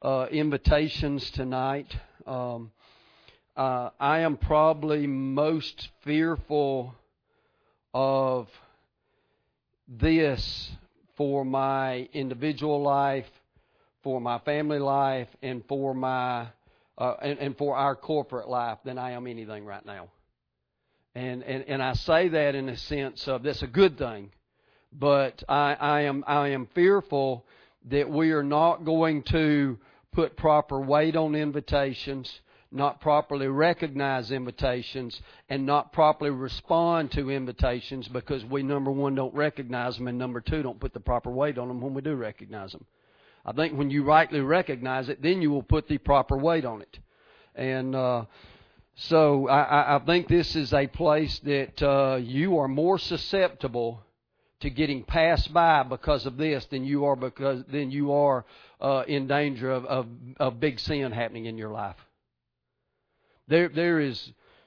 invitations tonight. I am probably most fearful of this for my individual life, for my family life, and for my and for our corporate life than I am anything right now. And I say that in a sense of that's a good thing, but I am fearful that we are not going to put proper weight on invitations, not properly recognize invitations, and not properly respond to invitations because we, number one, don't recognize them, and number two, don't put the proper weight on them when we do recognize them. I think when you rightly recognize it, then you will put the proper weight on it. And so I think this is a place that you are more susceptible to getting passed by because of this than you are in danger of big sin happening in your life. There is.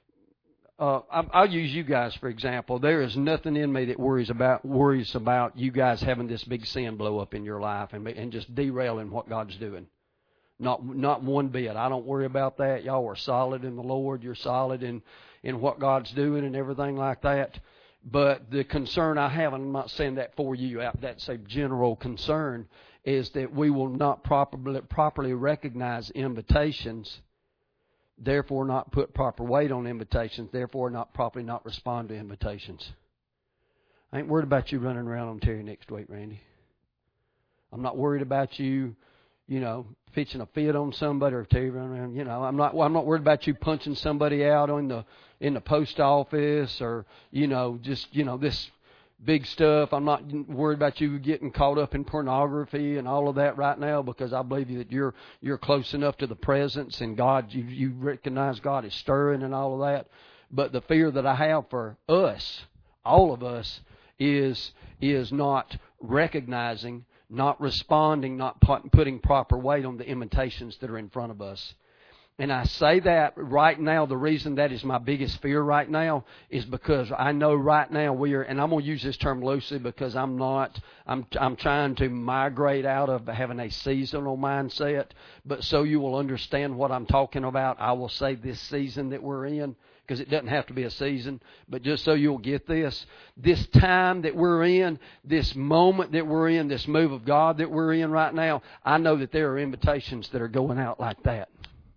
I'll use you guys for example. There is nothing in me that worries about you guys having this big sin blow up in your life and just derailing what God's doing. Not one bit. I don't worry about that. Y'all are solid in the Lord. You're solid in what God's doing and everything like that. But the concern I have, and I'm not saying that for you, that's a general concern, is that we will not properly recognize invitations, therefore not put proper weight on invitations, therefore not respond to invitations. I ain't worried about you running around on Terry next week, Randy. I'm not worried about you, pitching a fit on somebody or Terry running around. I'm not worried about you punching somebody out in the post office or this big stuff. I'm not worried about you getting caught up in pornography and all of that right now because I believe that you're close enough to the presence and God. You recognize God is stirring and all of that. But the fear that I have for us, all of us, is not recognizing, not responding, not putting proper weight on the invitations that are in front of us. And I say that right now, the reason that is my biggest fear right now is because I know right now and I'm going to use this term loosely because I'm trying to migrate out of having a seasonal mindset. But so you will understand what I'm talking about, I will say this season that we're in, because it doesn't have to be a season, but just so you'll get this time that we're in, this moment that we're in, this move of God that we're in right now, I know that there are invitations that are going out like that.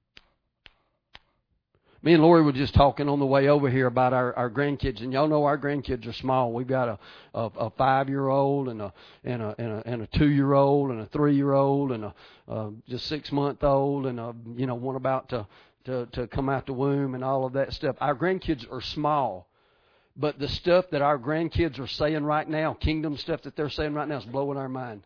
Me and Lori were just talking on the way over here about our grandkids, and y'all know our grandkids are small. We've got a 5-year-old and a 2-year-old and a 3-year-old and a just 6-month-old and one about to come out the womb and all of that stuff. Our grandkids are small, but the stuff that our grandkids are saying right now, kingdom stuff that they're saying right now, is blowing our mind.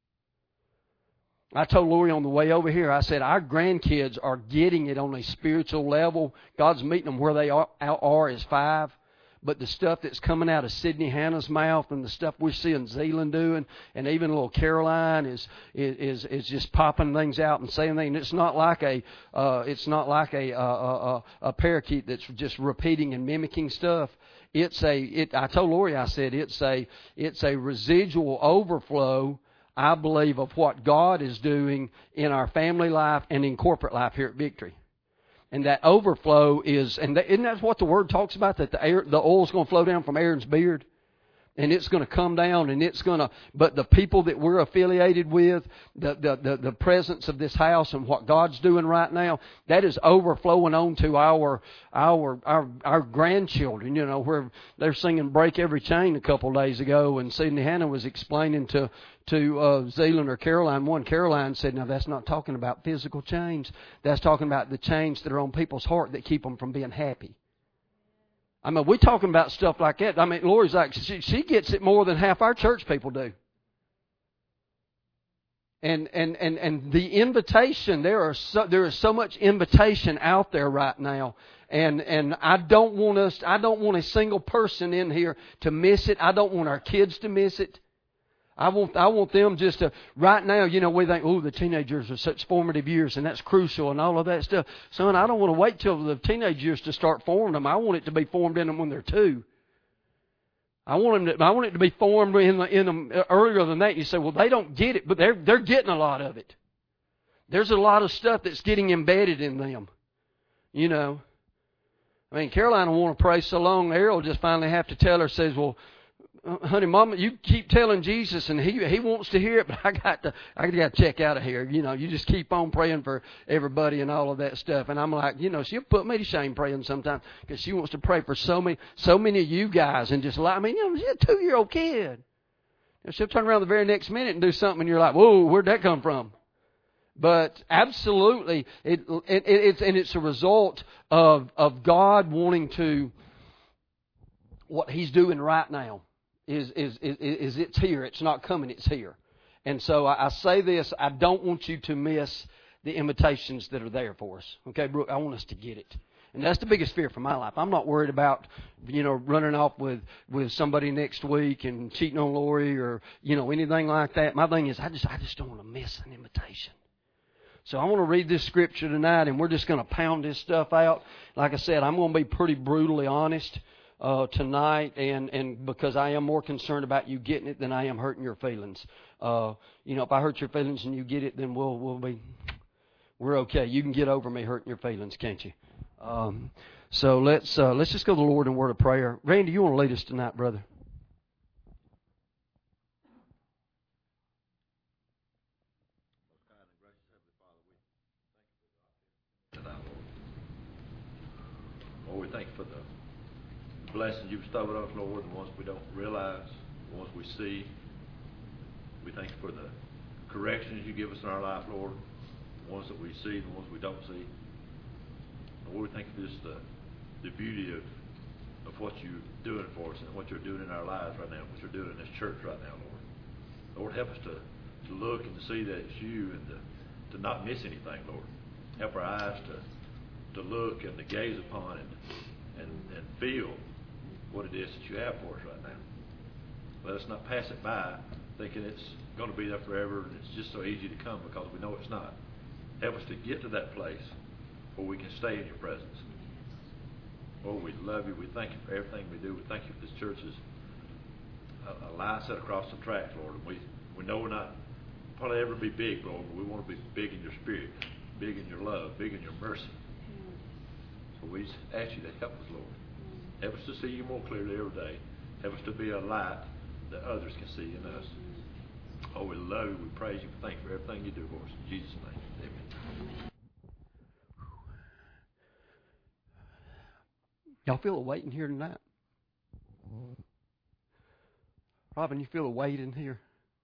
I told Lori on the way over here, I said, our grandkids are getting it on a spiritual level. God's meeting them where they are as 5. But the stuff that's coming out of Sydney Hannah's mouth and the stuff we're seeing Zealand doing, and even little Caroline is just popping things out and saying things. It's not like a parakeet that's just repeating and mimicking stuff. I told Lori, I said it's a residual overflow, I believe, of what God is doing in our family life and in corporate life here at Victory. And that overflow isn't that what the Word talks about, that the oil's going to flow down from Aaron's beard? And it's going to come down, but the people that we're affiliated with, the presence of this house and what God's doing right now, that is overflowing on to our grandchildren, where they're singing Break Every Chain a couple of days ago, and Sydney Hannah was explaining to Zealand or Caroline. Caroline said, now that's not talking about physical chains. That's talking about the chains that are on people's heart that keep them from being happy. I mean, we're talking about stuff like that. I mean, Lori's like, she gets it more than half our church people do. And the invitation, there is so much invitation out there right now. And I don't want a single person in here to miss it. I don't want our kids to miss it. I want them just to, right now, we think, the teenagers are such formative years and that's crucial and all of that stuff. Son, I don't want to wait till the teenage years to start forming them. I want it to be formed in them when they're 2. I want it to be formed in them earlier than that. You say, well, they don't get it, but they're getting a lot of it. There's a lot of stuff that's getting embedded in them. You know. I mean, Caroline will want to pray so long, Errol just finally have to tell her, says, well, honey, Mama, you keep telling Jesus, and he wants to hear it, but I got to check out of here. You know, you just keep on praying for everybody and all of that stuff. And I'm like, you know, she'll put me to shame praying sometimes because she wants to pray for so many of you guys, and just like, I mean, you know, she's a 2-year-old kid. And she'll turn around the very next minute and do something, and you're like, whoa, where'd that come from? But absolutely, it's a result of God wanting to, what He's doing right now. Is it's here. It's not coming. It's here. And so I say this. I don't want you to miss the invitations that are there for us. Okay, Brooke, I want us to get it. And that's the biggest fear for my life. I'm not worried about, you know, running off with somebody next week and cheating on Lori or, you know, anything like that. My thing is I just don't want to miss an invitation. So I want to read this scripture tonight, and we're just going to pound this stuff out. Like I said, I'm going to be pretty brutally honest tonight, and because I am more concerned about you getting it than I am hurting your feelings. You know, if I hurt your feelings and you get it, then we're okay. You can get over me hurting your feelings, can't you? So let's just go to the Lord in a word of prayer. Randy, you want to lead us tonight, brother? Lord, we thank you for the blessings you bestowed on us, Lord, the ones we don't realize, the ones we see. We thank you for the corrections you give us in our life, Lord, the ones that we see, the ones we don't see. Lord, we thank you for just the beauty of what you're doing for us and what you're doing in our lives right now, what you're doing in this church right now, Lord. Lord, help us to look and to see that it's you and to not miss anything, Lord. Help our eyes to look and to gaze upon and feel what it is that you have for us right now. Let us not pass it by thinking it's going to be there forever and it's just so easy to come, because we know it's not. Help us to get to that place where we can stay in your presence. Lord, we love you. We thank you for everything we do. We thank you for this church as a line set across the tracks, Lord. And we know we're not probably ever be big, Lord, but we want to be big in your spirit, big in your love, big in your mercy. So we ask you to help us, Lord. Help us to see you more clearly every day. Help us to be a light that others can see in us. Oh, we love you. We praise you. Thank you for everything you do for us. In Jesus' name, amen. Y'all feel a weight in here tonight? Robin, you feel a weight in here?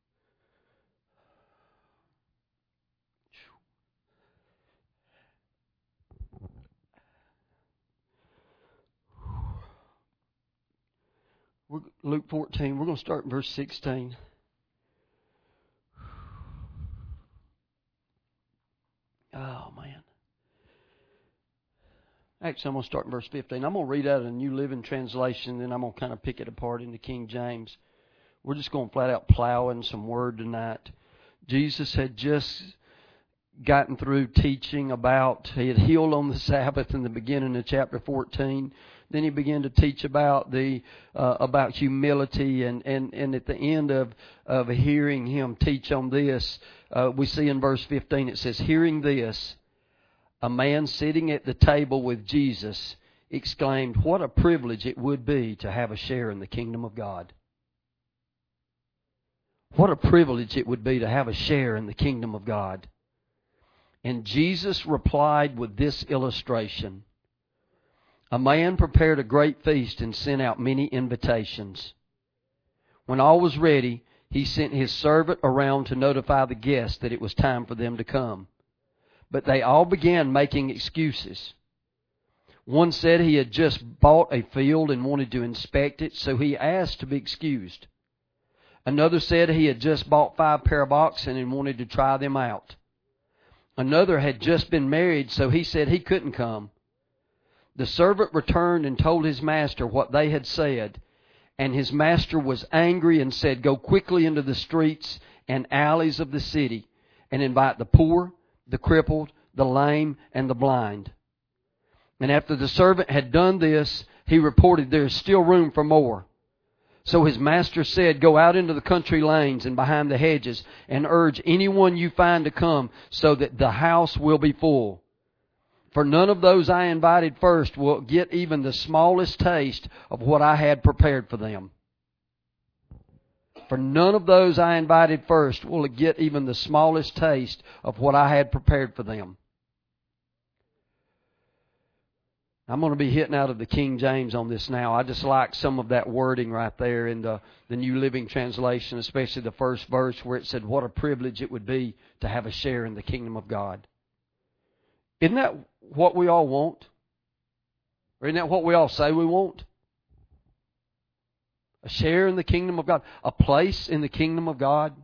Luke 14, we're going to start in verse 16. Oh, man. Actually, I'm going to start in verse 15. I'm going to read out a New Living Translation, then I'm going to kind of pick it apart into King James. We're just going to flat out plow in some word tonight. Jesus had just gotten through teaching about, he had healed on the Sabbath in the beginning of chapter 14. Then he began to teach about about humility, and at the end of hearing him teach on this, we see in verse 15 it says, hearing this, a man sitting at the table with Jesus exclaimed, what a privilege it would be to have a share in the kingdom of God. What a privilege it would be to have a share in the kingdom of God. And Jesus replied with this illustration. A man prepared a great feast and sent out many invitations. When all was ready, he sent his servant around to notify the guests that it was time for them to come. But they all began making excuses. One said he had just bought a field and wanted to inspect it, so he asked to be excused. Another said he had just bought 5 pair of oxen and wanted to try them out. Another had just been married, so he said he couldn't come. The servant returned and told his master what they had said, and his master was angry and said, go quickly into the streets and alleys of the city and invite the poor, the crippled, the lame, and the blind. And after the servant had done this, he reported, there is still room for more. So his master said, "Go out into the country lanes and behind the hedges and urge anyone you find to come, so that the house will be full. For none of those I invited first will get even the smallest taste of what I had prepared for them." For none of those I invited first will get even the smallest taste of what I had prepared for them. I'm going to be hitting out of the King James on this now. I just like some of that wording right there in the New Living Translation, especially the first verse where it said, what a privilege it would be to have a share in the kingdom of God. Isn't that what we all want? Or isn't that what we all say we want? A share in the kingdom of God. A place in the kingdom of God.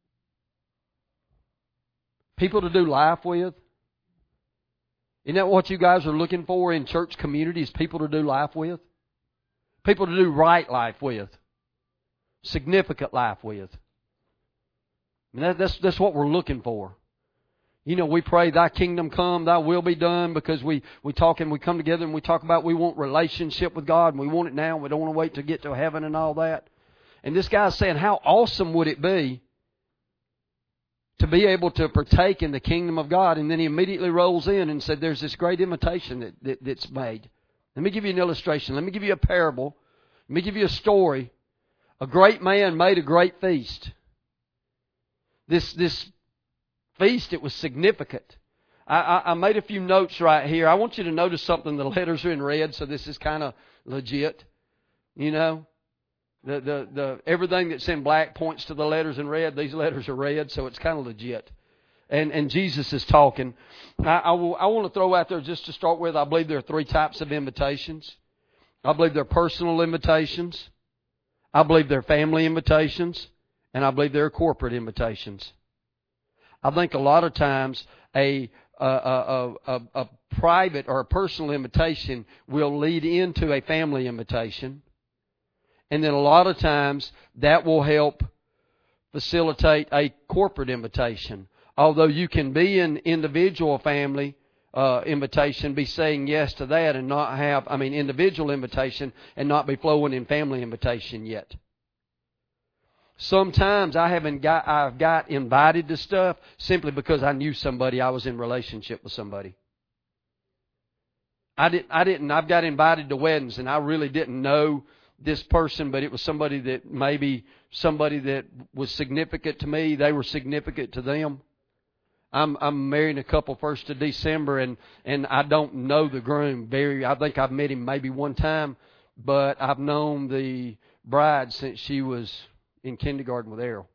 People to do life with. Isn't that what you guys are looking for in church communities? People to do life with? People to do right life with. Significant life with. I mean, that's what we're looking for. You know, we pray, Thy kingdom come, Thy will be done, because we talk and we come together and we talk about we want relationship with God and we want it now. We don't want to wait to get to heaven and all that. And this guy's saying, how awesome would it be to be able to partake in the kingdom of God? And then he immediately rolls in and said, there's this great invitation that's made. Let me give you an illustration. Let me give you a parable. Let me give you a story. A great man made a great feast. This feast, it was significant. I made a few notes right here. I want you to notice something. The letters are in red, so this is kind of legit. You know, the everything that's in black points to the letters in red. These letters are red, so it's kind of legit. And Jesus is talking. I want to throw out there just to start with, I believe there are three types of invitations. I believe they're personal invitations. I believe they're family invitations. And I believe they're corporate invitations. I think a lot of times a private or a personal invitation will lead into a family invitation. And then a lot of times that will help facilitate a corporate invitation. Although you can be an individual family invitation, be saying yes to that and not have, individual invitation and not be flowing in family invitation yet. Sometimes I've got invited to stuff simply because I knew somebody, I was in relationship with somebody. I've got invited to weddings and I really didn't know this person, but it was somebody that was significant to me. They were significant to them. I'm marrying a couple 1st of December and I don't know the groom I think I've met him maybe one time, but I've known the bride since she was in kindergarten with Errol.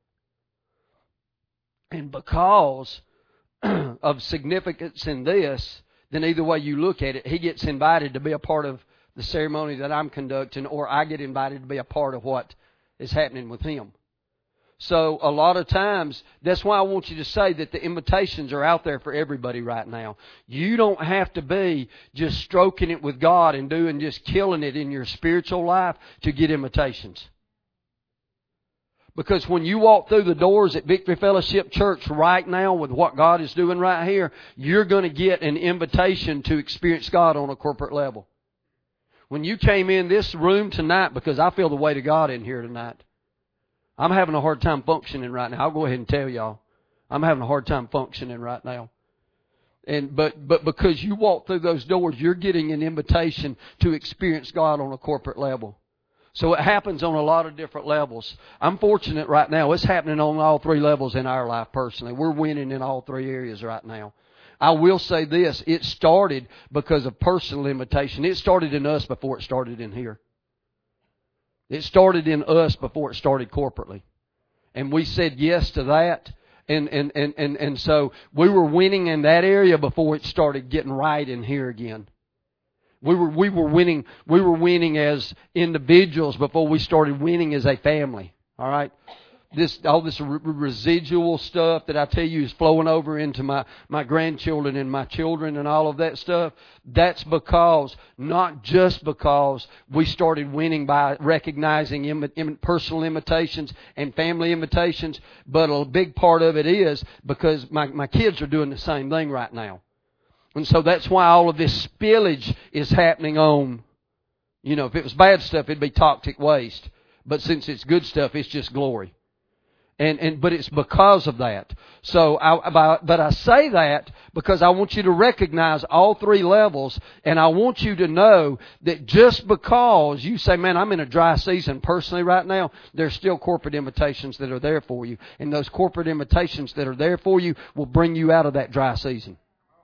And because of significance in this, then either way you look at it, he gets invited to be a part of the ceremony that I'm conducting, or I get invited to be a part of what is happening with him. So a lot of times, that's why I want you to say that the invitations are out there for everybody right now. You don't have to be just stroking it with God and just killing it in your spiritual life to get invitations. Because when you walk through the doors at Victory Fellowship Church right now with what God is doing right here, you're going to get an invitation to experience God on a corporate level. When you came in this room tonight, because I feel the weight of God in here tonight, I'm having a hard time functioning right now. I'll go ahead and tell y'all. I'm having a hard time functioning right now. But because you walk through those doors, you're getting an invitation to experience God on a corporate level. So it happens on a lot of different levels. I'm fortunate right now. It's happening on all three levels in our life personally. We're winning in all three areas right now. I will say this. It started because of personal invitation. It started in us before it started in here. It started in us before it started corporately. And we said yes to that. And so we were winning in that area before it started getting right in here again. We were winning as individuals before we started winning as a family. All right? All this residual stuff that I tell you is flowing over into my grandchildren and my children and all of that stuff. That's not just because we started winning by recognizing personal invitations and family invitations, but a big part of it is because my kids are doing the same thing right now. And so that's why all of this spillage is happening on, if it was bad stuff, it'd be toxic waste. But since it's good stuff, it's just glory. But it's because of that. So, but I say that because I want you to recognize all three levels, and I want you to know that just because you say, man, I'm in a dry season personally right now, there's still corporate invitations that are there for you. And those corporate invitations that are there for you will bring you out of that dry season.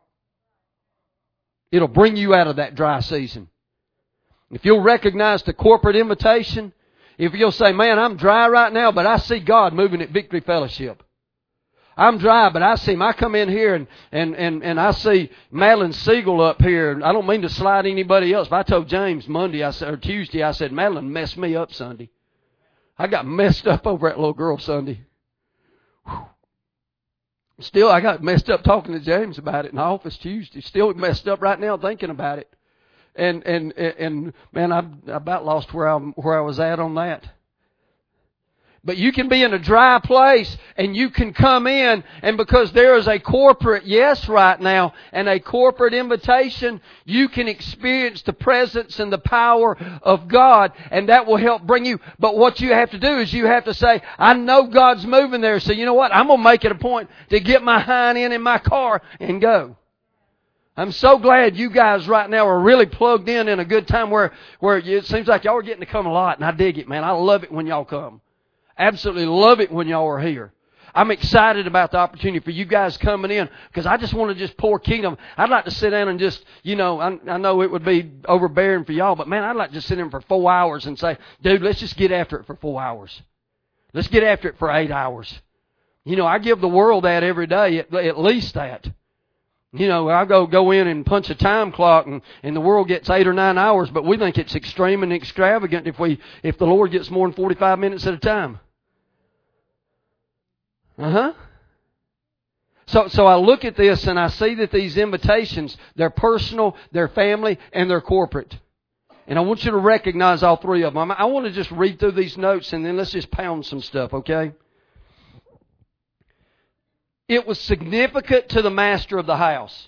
It'll bring you out of that dry season. If you'll recognize the corporate invitation, if you'll say, man, I'm dry right now, but I see God moving at Victory Fellowship. I'm dry, but I see Him. I come in here and I see Madeline Siegel up here. I don't mean to slide anybody else, but I told James Tuesday, I said, Madeline messed me up Sunday. I got messed up over that little girl Sunday. Whew. Still, I got messed up talking to James about it in the office Tuesday. Still messed up right now thinking about it. And man, I about lost where I was at on that. But you can be in a dry place and you can come in, and because there is a corporate yes right now and a corporate invitation, you can experience the presence and the power of God, and that will help bring you. But what you have to do is you have to say, I know God's moving there, so you know what? I'm going to make it a point to get my hind in my car and go. I'm so glad you guys right now are really plugged in a good time where it seems like y'all are getting to come a lot, and I dig it, man. I love it when y'all come. Absolutely love it when y'all are here. I'm excited about the opportunity for you guys coming in because I just want to just pour kingdom. I'd like to sit down and just, I know it would be overbearing for y'all, but man, I'd like to just sit in for 4 hours and say, dude, let's just get after it for 4 hours. Let's get after it for 8 hours. I give the world that every day, at least that. I go in and punch a time clock and the world gets 8 or 9 hours, but we think it's extreme and extravagant if the Lord gets more than 45 minutes at a time. So I look at this and I see that these invitations, they're personal, they're family, and they're corporate. And I want you to recognize all three of them. I want to just read through these notes and then let's just pound some stuff, okay? It was significant to the master of the house.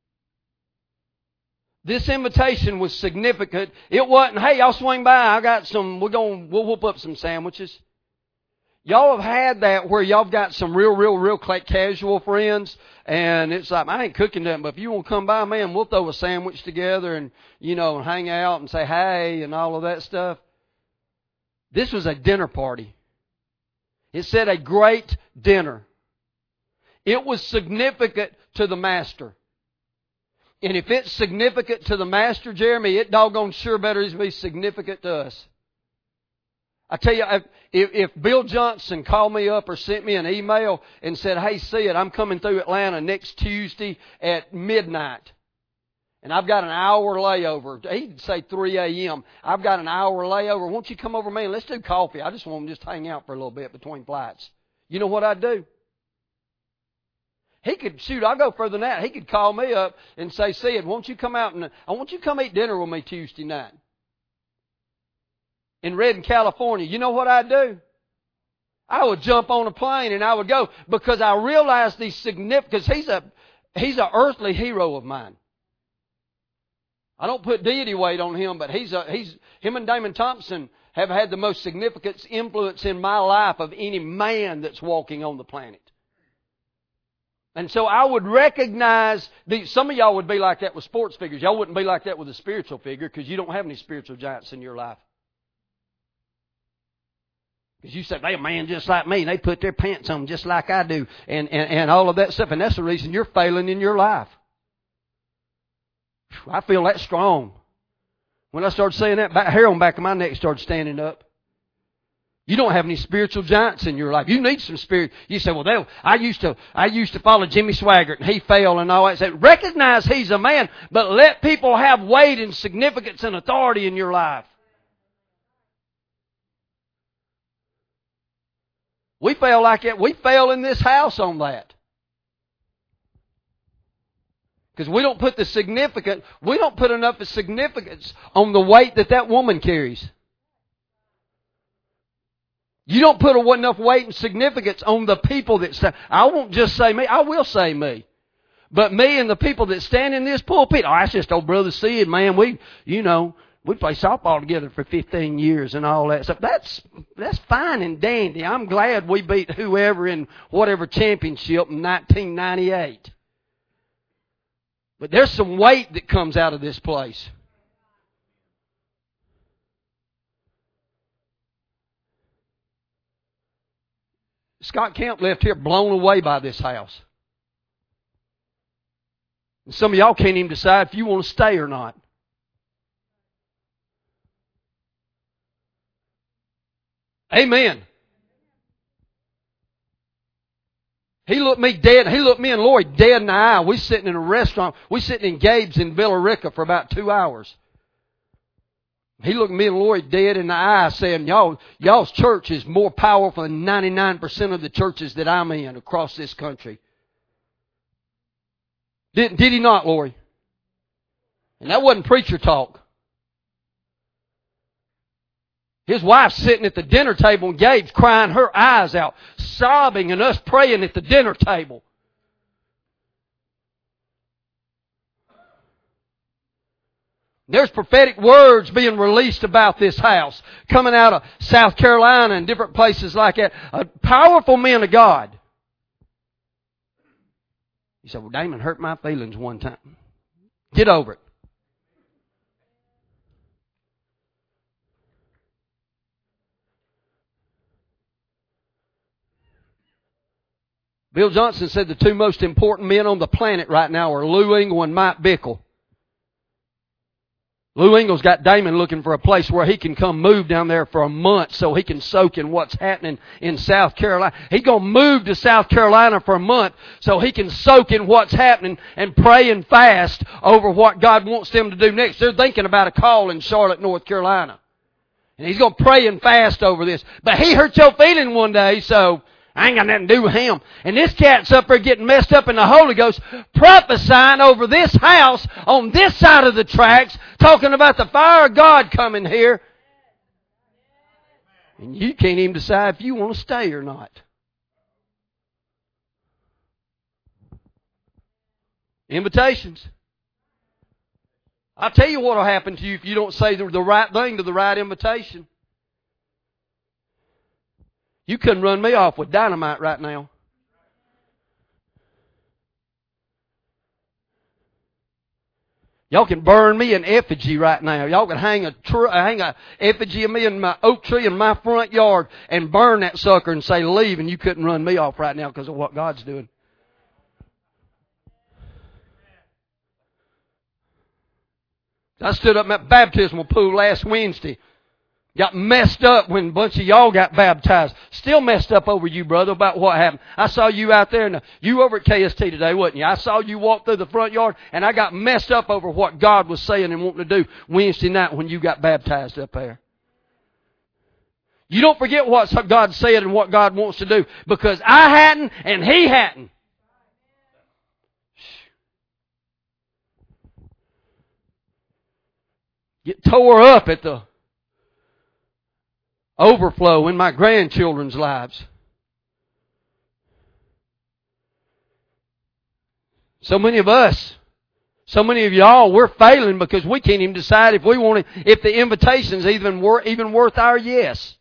This invitation was significant. It wasn't, hey, y'all swing by. We'll whoop up some sandwiches. Y'all have had that where y'all got some real casual friends, and it's like, I ain't cooking nothing, but if you want to come by, man, we'll throw a sandwich together and, hang out and say hey and all of that stuff. This was a dinner party. It said a great dinner. It was significant to the master. And if it's significant to the master, Jeremy, it doggone sure better be significant to us. I tell you, if Bill Johnson called me up or sent me an email and said, hey, Sid, I'm coming through Atlanta next Tuesday at midnight. And I've got an hour layover. He'd say 3 a.m. I've got an hour layover. Won't you come over, man? Let's do coffee. I just want to just hang out for a little bit between flights. You know what I'd do? He could, I'll go further than that. He could call me up and say, Sid, won't you come out and I want you to come eat dinner with me Tuesday night in Redding, California. You know what I'd do? I would jump on a plane and I would go because I realized the significance. He's a earthly hero of mine. I don't put deity weight on him, but him and Damon Thompson have had the most significant influence in my life of any man that's walking on the planet. And so I would recognize, some of y'all would be like that with sports figures. Y'all wouldn't be like that with a spiritual figure because you don't have any spiritual giants in your life. Because you say, they're a man just like me and they put their pants on just like I do and all of that stuff. And that's the reason you're failing in your life. I feel that strong. When I started saying that, hair on the back of my neck started standing up. You don't have any spiritual giants in your life. You need some spirit. You say, well, I used to follow Jimmy Swaggart and he failed and all that. Say, recognize he's a man, but let people have weight and significance and authority in your life. We fail like that. We fail in this house on that. Because we don't put enough of significance on the weight that woman carries. You don't put enough weight and significance on the people that stand. I won't just say me. I will say me. But me and the people that stand in this pulpit, that's just old Brother Sid, man. We played softball together for 15 years and all that stuff. That's fine and dandy. I'm glad we beat whoever in whatever championship in 1998. But there's some weight that comes out of this place. Scott Camp left here blown away by this house. And some of y'all can't even decide if you want to stay or not. Amen. He looked me and Lori dead in the eye. We sitting in a restaurant. We sitting in Gabe's in Villa Rica for about 2 hours. He looked me and Lori dead in the eye saying, y'all's church is more powerful than 99% of the churches that I'm in across this country. Did he not, Lori? And that wasn't preacher talk. His wife's sitting at the dinner table and Gabe's crying her eyes out, sobbing, and us praying at the dinner table. There's prophetic words being released about this house, coming out of South Carolina and different places like that. A powerful men of God. He said, well, Damon hurt my feelings one time. Get over it. Bill Johnson said the two most important men on the planet right now are Lou Engle and Mike Bickle. Lou Engle's got Damon looking for a place where he can come move down there for a month so he can soak in what's happening in South Carolina. He's going to move to South Carolina for a month so he can soak in what's happening and pray and fast over what God wants them to do next. They're thinking about a call in Charlotte, North Carolina. And he's going to pray and fast over this. But he hurt your feeling one day, so I ain't got nothing to do with him. And this cat's up there getting messed up in the Holy Ghost, prophesying over this house on this side of the tracks, talking about the fire of God coming here. And you can't even decide if you want to stay or not. Invitations. I'll tell you what will happen to you if you don't say the right thing to the right invitation. You couldn't run me off with dynamite right now. Y'all can burn me in effigy right now. Y'all can hang a effigy of me in my oak tree in my front yard and burn that sucker and say leave, and you couldn't run me off right now because of what God's doing. I stood up in that baptismal pool last Wednesday. Got messed up when a bunch of y'all got baptized. Still messed up over you, brother, about what happened. I saw you out there, and you were over at KST today, wasn't you? I saw you walk through the front yard, and I got messed up over what God was saying and wanting to do Wednesday night when you got baptized up there. You don't forget what God said and what God wants to do, because I hadn't and He hadn't. Get tore up at the overflow in my grandchildren's lives. So many of us, so many of y'all, we're failing because we can't even decide if we want to, if the invitation's even worth our yes.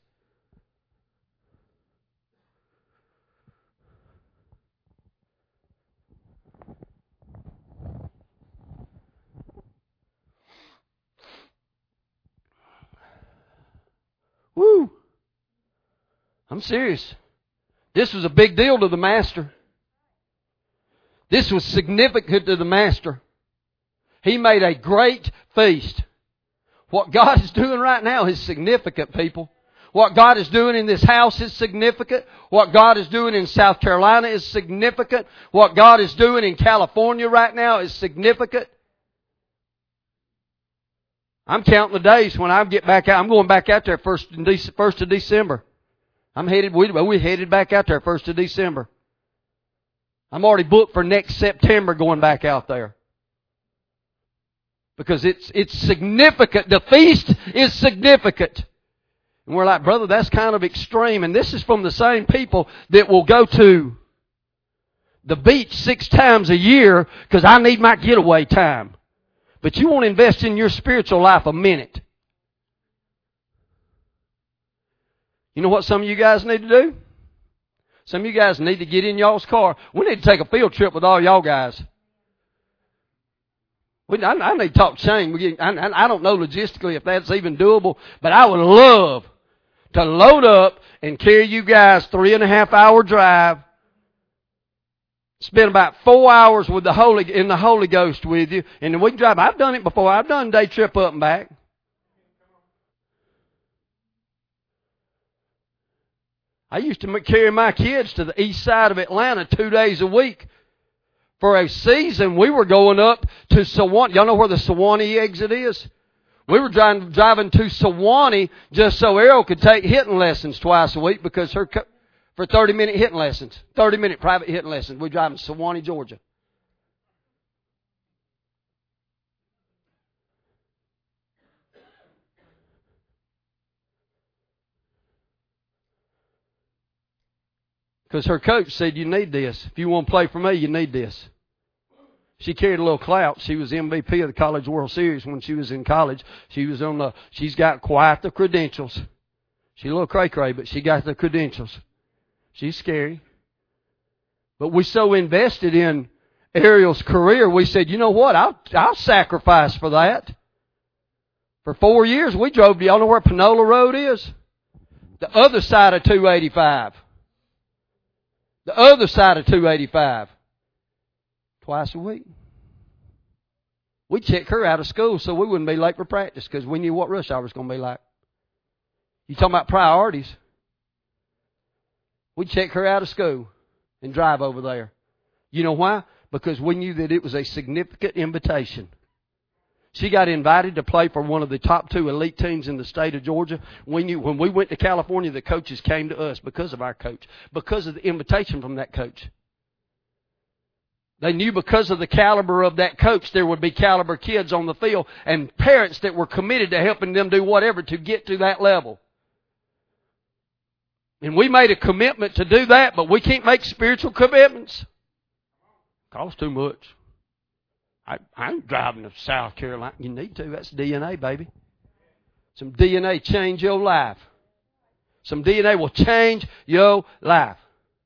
Woo! I'm serious. This was a big deal to the Master. This was significant to the Master. He made a great feast. What God is doing right now is significant, people. What God is doing in this house is significant. What God is doing in South Carolina is significant. What God is doing in California right now is significant. I'm counting the days when I get back out. I'm going back out there first of December. We're headed back out there 1st of December. I'm already booked for next September going back out there. Because it's significant. The feast is significant. And we're like, brother, that's kind of extreme. And this is from the same people that will go to the beach 6 times a year because I need my getaway time. But you won't invest in your spiritual life a minute. You know what some of you guys need to do? Some of you guys need to get in y'all's car. We need to take a field trip with all y'all guys. I need to talk to Shane. I don't know logistically if that's even doable, but I would love to load up and carry you guys 3.5 hour drive. Spend about 4 hours with the Holy Ghost with you, and then we can drive. I've done it before. I've done a day trip up and back. I used to carry my kids to the east side of Atlanta 2 days a week. For a season, we were going up to Sewanee. Y'all know where the Sewanee exit is? We were driving to Sewanee just so Errol could take hitting lessons twice a week because for 30-minute hitting lessons, 30-minute private hitting lessons. We're driving to Sewanee, Georgia. Because her coach said, you need this. If you want to play for me, you need this. She carried a little clout. She was MVP of the College World Series when she was in college. She's got quite the credentials. She's a little cray-cray, but she got the credentials. She's scary. But we're so invested in Ariel's career, we said, you know what? I'll sacrifice for that. For 4 years, we drove to, y'all know where Panola Road is? The other side of 285. The other side of 285. Twice a week. We checked her out of school so we wouldn't be late for practice because we knew what rush hour was going to be like. You talking about priorities? We'd check her out of school and drive over there. You know why? Because we knew that it was a significant invitation. She got invited to play for one of the top 2 elite teams in the state of Georgia. We knew when we went to California, the coaches came to us because of our coach, because of the invitation from that coach. They knew because of the caliber of that coach, there would be caliber kids on the field and parents that were committed to helping them do whatever to get to that level. And we made a commitment to do that, but we can't make spiritual commitments. Costs too much. I'm driving to South Carolina. You need to. That's DNA, baby. Some DNA change your life. Some DNA will change your life.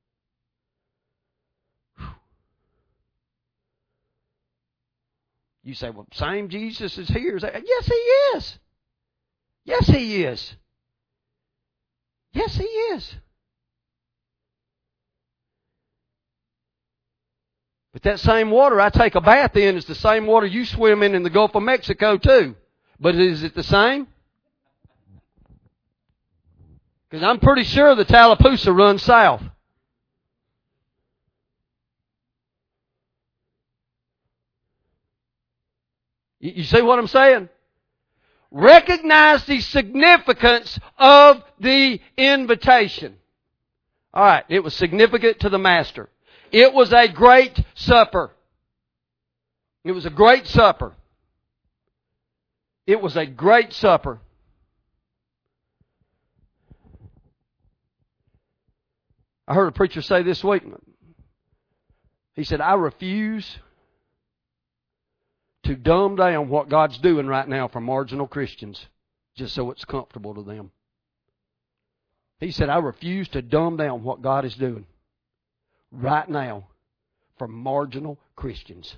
You say, well, same Jesus is here. Yes, He is. Yes, He is. Yes, He is. But that same water I take a bath in is the same water you swim in the Gulf of Mexico too. But is it the same? Because I'm pretty sure the Tallapoosa runs south. You see what I'm saying? Recognize the significance of the invitation. All right, it was significant to the master. It was a great supper. It was a great supper. It was a great supper. I heard a preacher say this week, he said, I refuse to dumb down what God's doing right now for marginal Christians just so it's comfortable to them. He said, I refuse to dumb down what God is doing right now for marginal Christians.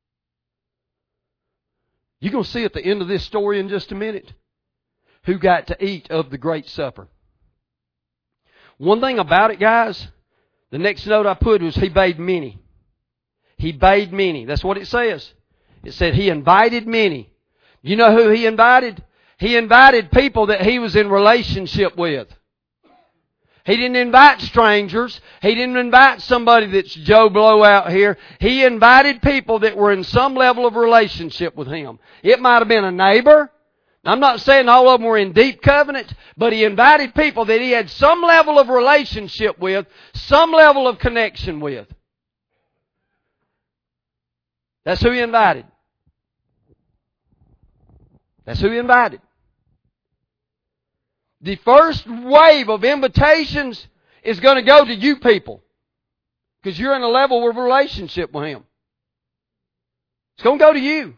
You're going to see at the end of this story in just a minute who got to eat of the great supper. One thing about it, guys, the next note I put was He bade many. He bade many. That's what it says. It said He invited many. You know who He invited? He invited people that He was in relationship with. He didn't invite strangers. He didn't invite somebody that's Joe Blow out here. He invited people that were in some level of relationship with Him. It might have been a neighbor. I'm not saying all of them were in deep covenant, but He invited people that He had some level of relationship with, some level of connection with. That's who He invited. That's who He invited. The first wave of invitations is going to go to you people. Because you're in a level of relationship with Him. It's going to go to you.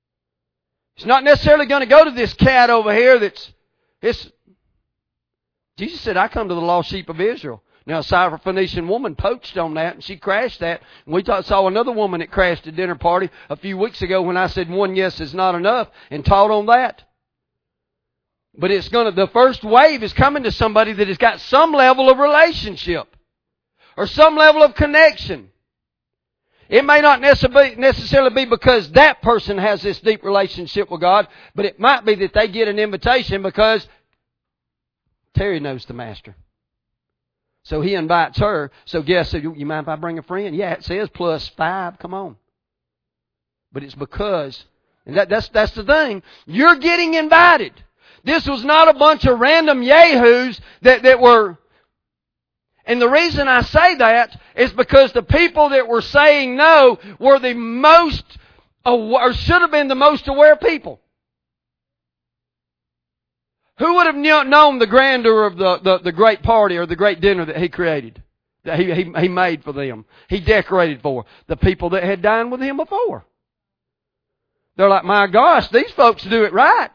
It's not necessarily going to go to this cat over here Jesus said, I come to the lost sheep of Israel. Now, a Syrophoenician woman poached on that, and she crashed that. And we saw another woman that crashed a dinner party a few weeks ago when I said one yes is not enough, and taught on that. But the first wave is coming to somebody that has got some level of relationship or some level of connection. It may not necessarily be because that person has this deep relationship with God, but it might be that they get an invitation because Terry knows the Master. So he invites her. So guess, you mind if I bring a friend? Yeah, it says +5. Come on. But it's because, and that's the thing, you're getting invited. This was not a bunch of random yahoos that were... And the reason I say that is because the people that were saying no were the most, or should have been the most aware people. Who would have known the grandeur of the great party or the great dinner that he created, that he made for them, he decorated for? The people that had dined with him before. They're like, my gosh, these folks do it right.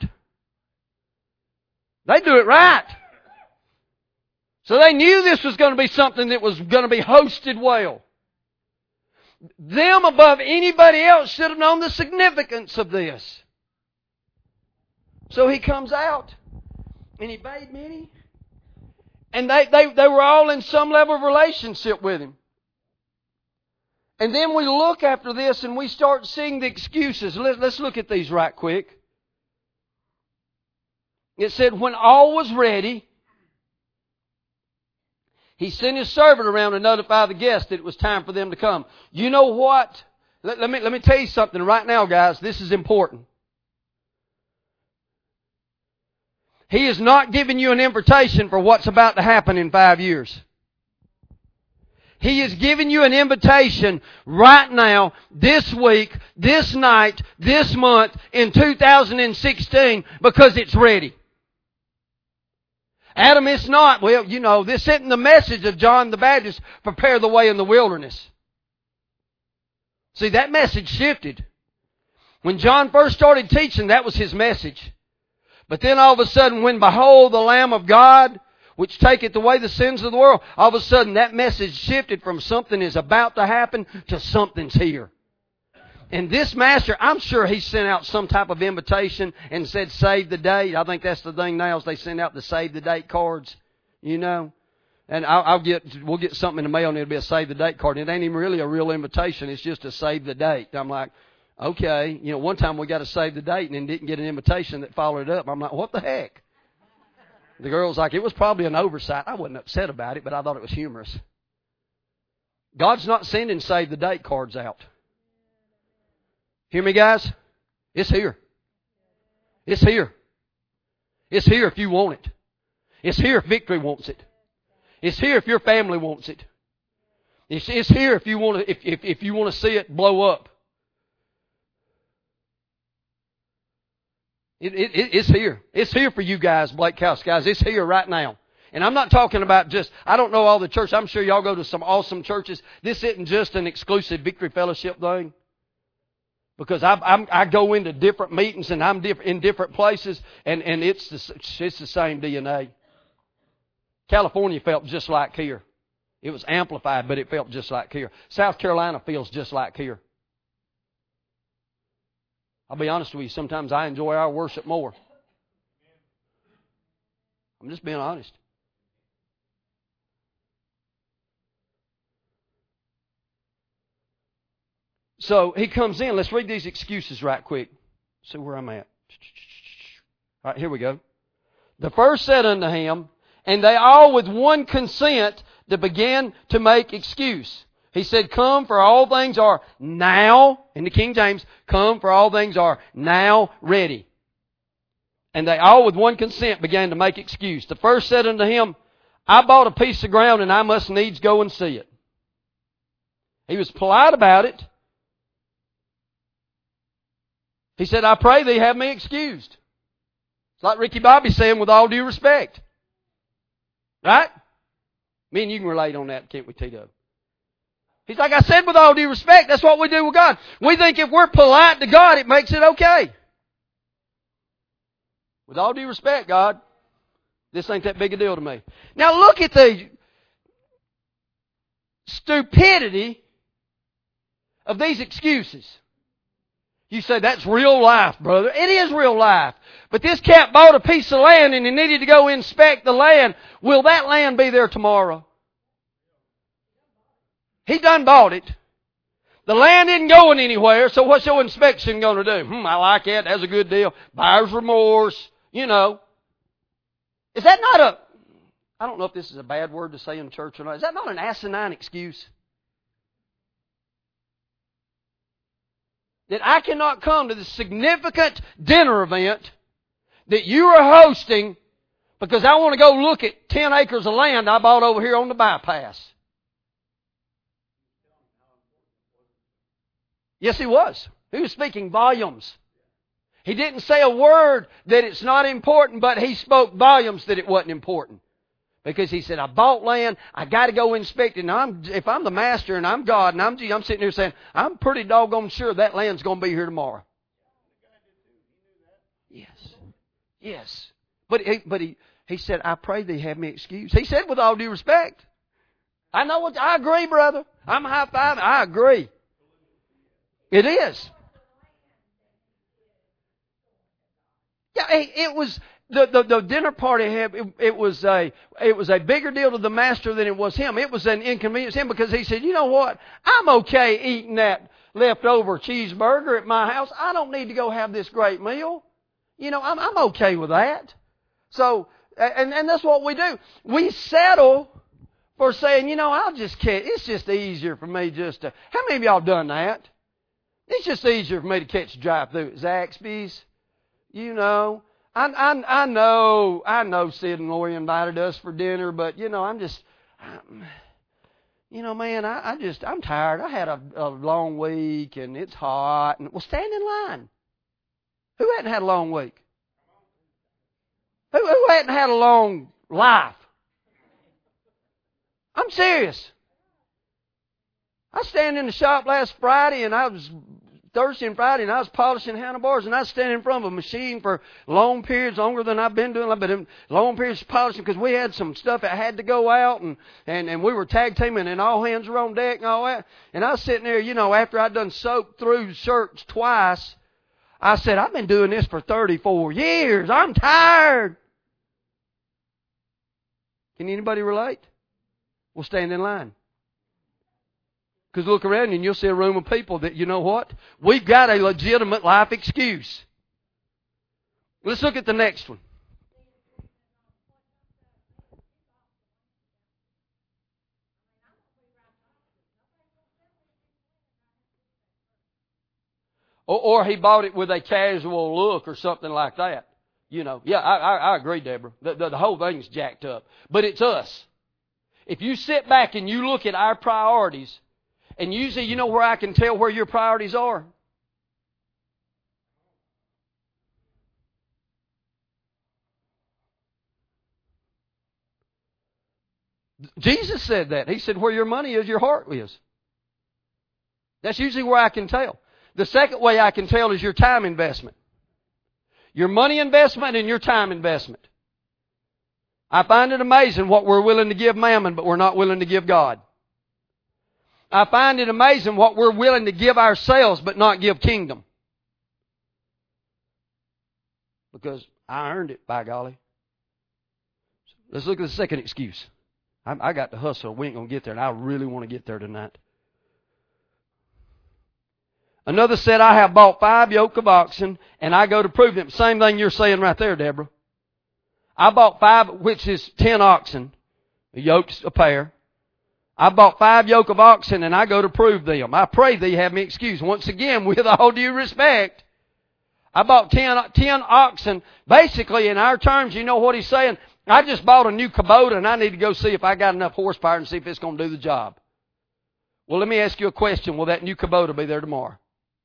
They do it right. So they knew this was going to be something that was going to be hosted well. Them above anybody else should have known the significance of this. So he comes out and he bade many. And they were all in some level of relationship with him. And then we look after this and we start seeing the excuses. Let's look at these right quick. It said, when all was ready, he sent his servant around to notify the guests that it was time for them to come. You know what? Let me tell you something right now, guys. This is important. He is not giving you an invitation for what's about to happen in 5 years. He is giving you an invitation right now, this week, this night, this month, in 2016, because it's ready. Adam, it's not. Well, you know, this isn't the message of John the Baptist, prepare the way in the wilderness. See, that message shifted. When John first started teaching, that was his message. But then all of a sudden, when behold the Lamb of God, which taketh away the sins of the world, all of a sudden that message shifted from something is about to happen to something's here. And this master, I'm sure he sent out some type of invitation and said, save the date. I think that's the thing now is they send out the save the date cards, you know. And we'll get something in the mail and it'll be a save the date card. And it ain't even really a real invitation. It's just a save the date. I'm like, okay. You know, one time we got to save the date and then didn't get an invitation that followed it up. I'm like, what the heck? The girl's like, it was probably an oversight. I wasn't upset about it, but I thought it was humorous. God's not sending save the date cards out. Hear me, guys? It's here. It's here. It's here if you want it. It's here if Victory wants it. It's here if your family wants it. It's here if you want to, if you want to see it blow up. It's here. It's here for you guys, Blake House guys. It's here right now. And I'm not talking about just, I don't know all the churches. I'm sure y'all go to some awesome churches. This isn't just an exclusive Victory Fellowship thing. Because I go into different meetings and I'm in different places and it's the same DNA. California felt just like here. It was amplified, but it felt just like here. South Carolina feels just like here. I'll be honest with you, sometimes I enjoy our worship more. I'm just being honest. So he comes in. Let's read these excuses right quick. See where I'm at. All right, here we go. The first said unto him, and they all with one consent to begin to make excuse. He said, come, for all things are now, in the King James, come, for all things are now ready. And they all with one consent began to make excuse. The first said unto him, I bought a piece of ground and I must needs go and see it. He was polite about it. He said, I pray thee have me excused. It's like Ricky Bobby saying, with all due respect. Right? Me and you can relate on that, can't we, Tito? He's like, I said, with all due respect, that's what we do with God. We think if we're polite to God, it makes it okay. With all due respect, God, This ain't that big a deal to me. Now look at the stupidity of these excuses. You say, that's real life, brother. It is real life. But this cat bought a piece of land and he needed to go inspect the land. Will that land be there tomorrow? He done bought it. The land isn't going anywhere, so what's your inspection going to do? I like it. That's a good deal. Buyer's remorse. You know. Is that not I don't know if this is a bad word to say in church or not. Is that not an asinine excuse? That I cannot come to the significant dinner event that you are hosting because I want to go look at 10 acres of land I bought over here on the bypass. Yes, he was. He was speaking volumes. He didn't say a word that it's not important, but he spoke volumes that it wasn't important. Because he said, I bought land, I got to go inspect it. Now, if I'm the master and I'm God and I'm sitting here saying, I'm pretty doggone sure that land's going to be here tomorrow. Yes. Yes. But he said, I pray they have me excused. He said with all due respect. I agree, brother. I'm high-fiving. I agree. It is. Yeah, it was the dinner party. It was a bigger deal to the master than it was him. It was an inconvenience to him because he said, you know what? I'm okay eating that leftover cheeseburger at my house. I don't need to go have this great meal. You know, I'm okay with that. So, and that's what we do. We settle for saying, you know, it's just easier for me just to. How many of y'all done that? It's just easier for me to catch a drive through at Zaxby's. You know, I know Sid and Lori invited us for dinner, but, you know, I'm tired. I had a long week and it's hot. Well, stand in line. Who hadn't had a long week? Who hadn't had a long life? I'm serious. I stand in the shop last Friday and Thursday and Friday, and I was polishing handlebars, and I was standing in front of a machine for long periods, longer than I've been doing. I've been in long periods of polishing because we had some stuff that had to go out, and we were tag teaming, and all hands were on deck and all that. And I was sitting there, you know, after I'd done soaked through shirts twice, I said, I've been doing this for 34 years. I'm tired. Can anybody relate? Well, stand in line. Because look around you and you'll see a room of people that, you know what? We've got a legitimate life excuse. Let's look at the next one. Or he bought it with a casual look or something like that. You know, yeah, I agree, Deborah. The whole thing's jacked up. But it's us. If you sit back and you look at our priorities, and usually, you know where I can tell where your priorities are? Jesus said that. He said, where your money is, your heart is. That's usually where I can tell. The second way I can tell is your time investment. Your money investment and your time investment. I find it amazing what we're willing to give mammon, but we're not willing to give God. I find it amazing what we're willing to give ourselves but not give kingdom. Because I earned it, by golly. Let's look at the second excuse. I got to hustle. We ain't going to get there, and I really want to get there tonight. Another said, I have bought 5 yoke of oxen, and I go to prove them. Same thing you're saying right there, Deborah. I bought 5, which is 10 oxen. A yoke's a pair. I bought 5 yoke of oxen and I go to prove them. I pray thee have me excused. Once again, with all due respect, I bought 10 oxen. Basically, in our terms, you know what he's saying? I just bought a new Kubota and I need to go see if I got enough horsepower and see if it's going to do the job. Well, let me ask you a question. Will that new Kubota be there tomorrow?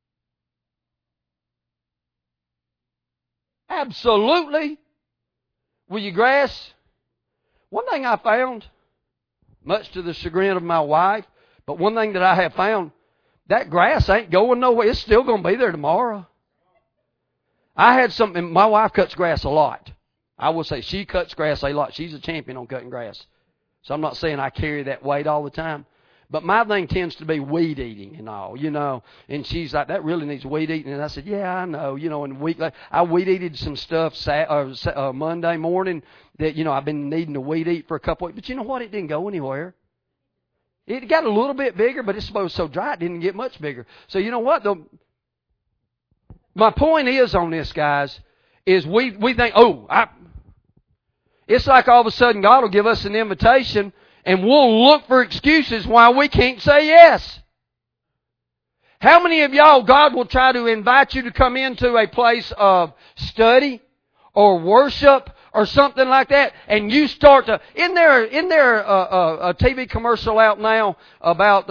Absolutely. Will you grass? One thing I found, much to the chagrin of my wife, but one thing that I have found, that grass ain't going nowhere. It's still going to be there tomorrow. I had something, my wife cuts grass a lot. I will say she cuts grass a lot. She's a champion on cutting grass. So I'm not saying I carry that weight all the time. But my thing tends to be weed eating and all, you know. And she's like, that really needs weed eating. And I said, yeah, I know. You know, and I weed eated some stuff Monday morning that, you know, I've been needing to weed eat for a couple weeks. But you know what? It didn't go anywhere. It got a little bit bigger, but it's supposed so dry it didn't get much bigger. So you know what? My point is on this, guys, is we think, it's like all of a sudden God will give us an invitation and we'll look for excuses why we can't say yes. How many of y'all, God will try to invite you to come into a place of study or worship or something like that, and you start to... Isn't there a TV commercial out now about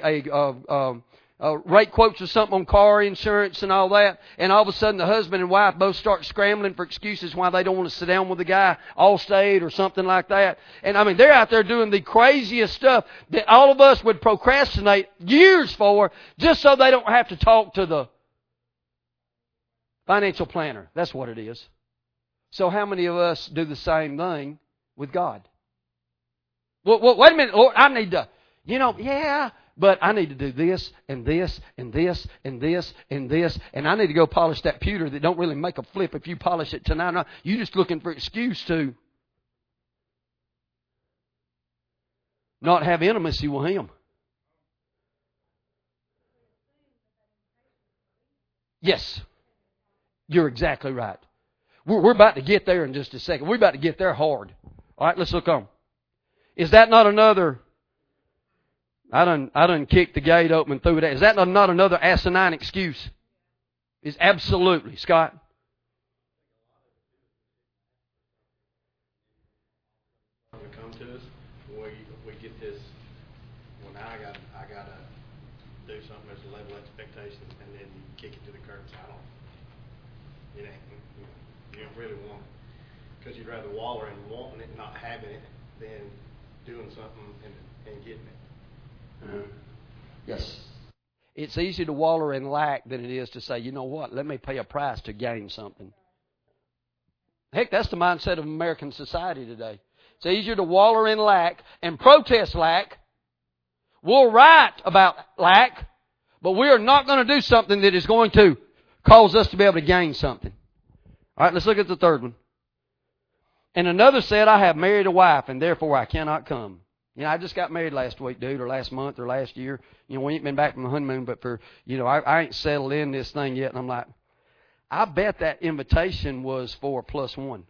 rate quotes or something on car insurance and all that, and all of a sudden the husband and wife both start scrambling for excuses why they don't want to sit down with the guy, Allstate or something like that. And I mean, they're out there doing the craziest stuff that all of us would procrastinate years for just so they don't have to talk to the financial planner. That's what it is. So how many of us do the same thing with God? Well, wait a minute, Lord, I need to, but I need to do this and this and this and this and this, and I need to go polish that pewter that don't really make a flip if you polish it tonight. No, you're just looking for excuse to not have intimacy with Him. Yes, you're exactly right. We're about to get there in just a second. We're about to get there hard. All right, let's look on. Is that not another... I done kicked the gate open and threw it out. Is that not another asinine excuse? It's absolutely. Scott? When it comes to us, we get this, well, now I gotta do something, there's a level of expectation, and then you kick it to the curb. You don't really want it. Because you'd rather waller in wanting it and not having it than doing something and getting it. Yes. It's easier to waller in lack than it is to say, you know what, let me pay a price to gain something. Heck, that's the mindset of American society today. It's easier to waller in lack and protest lack. We'll write about lack, but we are not going to do something that is going to cause us to be able to gain something. All right, let's look at the third one. And another said, I have married a wife, and therefore I cannot come. I just got married last week, dude, or last month, or last year. We ain't been back from the honeymoon, but I ain't settled in this thing yet. And I'm like, I bet that invitation was for +1.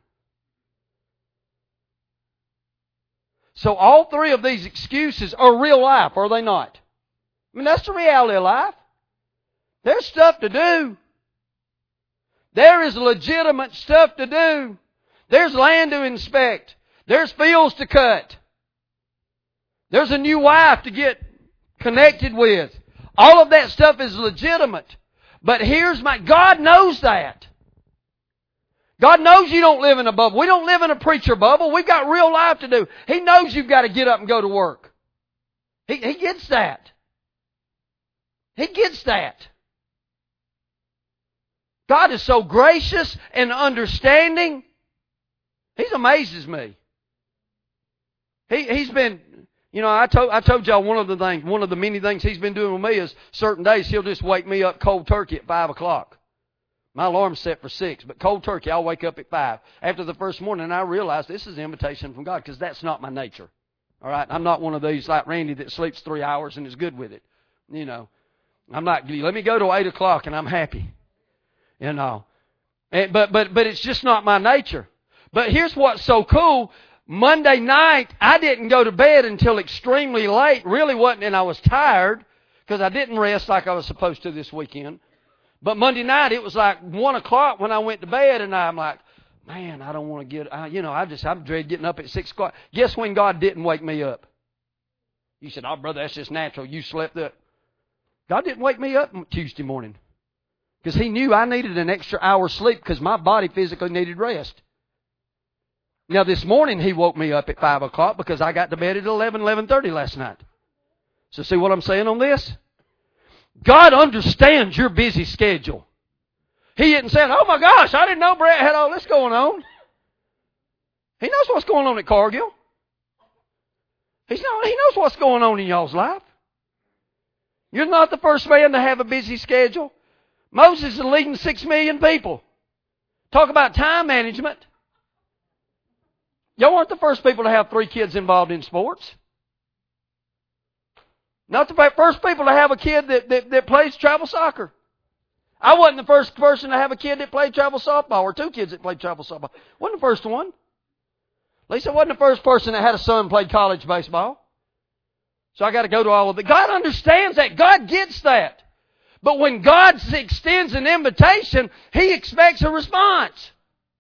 So all three of these excuses are real life, are they not? I mean, that's the reality of life. There's stuff to do. There is legitimate stuff to do. There's land to inspect. There's fields to cut. There's a new wife to get connected with. All of that stuff is legitimate. But God knows that. God knows you don't live in a bubble. We don't live in a preacher bubble. We've got real life to do. He knows you've got to get up and go to work. He gets that. He gets that. God is so gracious and understanding. He amazes me. He's been... I told y'all one of the many things He's been doing with me is certain days He'll just wake me up cold turkey at 5 o'clock. My alarm's set for 6, but cold turkey, I'll wake up at 5. After the first morning, I realized this is an invitation from God because that's not my nature. All right? I'm not one of these like Randy that sleeps 3 hours and is good with it. I'm not, let me go to 8 o'clock and I'm happy. But it's just not my nature. But here's what's so cool. Monday night, I didn't go to bed until extremely late. Really wasn't, and I was tired because I didn't rest like I was supposed to this weekend. But Monday night, it was like 1 o'clock when I went to bed, and I'm like, man, I don't want to get, I'm dread getting up at 6 o'clock. Guess when God didn't wake me up? You said, oh, brother, that's just natural. You slept up. God didn't wake me up Tuesday morning because He knew I needed an extra hour's sleep because my body physically needed rest. Now, this morning, He woke me up at 5 o'clock because I got to bed at 11:30 last night. So see what I'm saying on this? God understands your busy schedule. He isn't saying, oh my gosh, I didn't know Brett had all this going on. He knows what's going on at Cargill. He knows what's going on in y'all's life. You're not the first man to have a busy schedule. Moses is leading 6 million people. Talk about time management. Y'all weren't the first people to have 3 kids involved in sports. Not the first people to have a kid that plays travel soccer. I wasn't the first person to have a kid that played travel softball, or 2 kids that played travel softball. Wasn't the first one. Lisa wasn't the first person that had a son that played college baseball. So I got to go to all of it. God understands that. God gets that. But when God extends an invitation, He expects a response.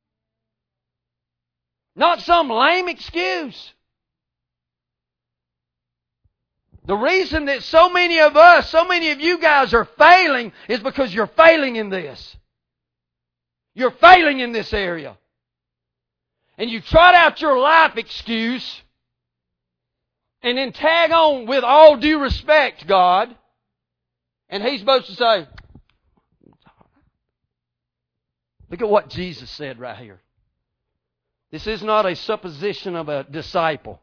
Not some lame excuse. The reason that so many of us, so many of you guys are failing is because you're failing in this. You're failing in this area. And you trot out your life excuse and then tag on with all due respect, God. And He's supposed to say, look at what Jesus said right here. This is not a supposition of a disciple.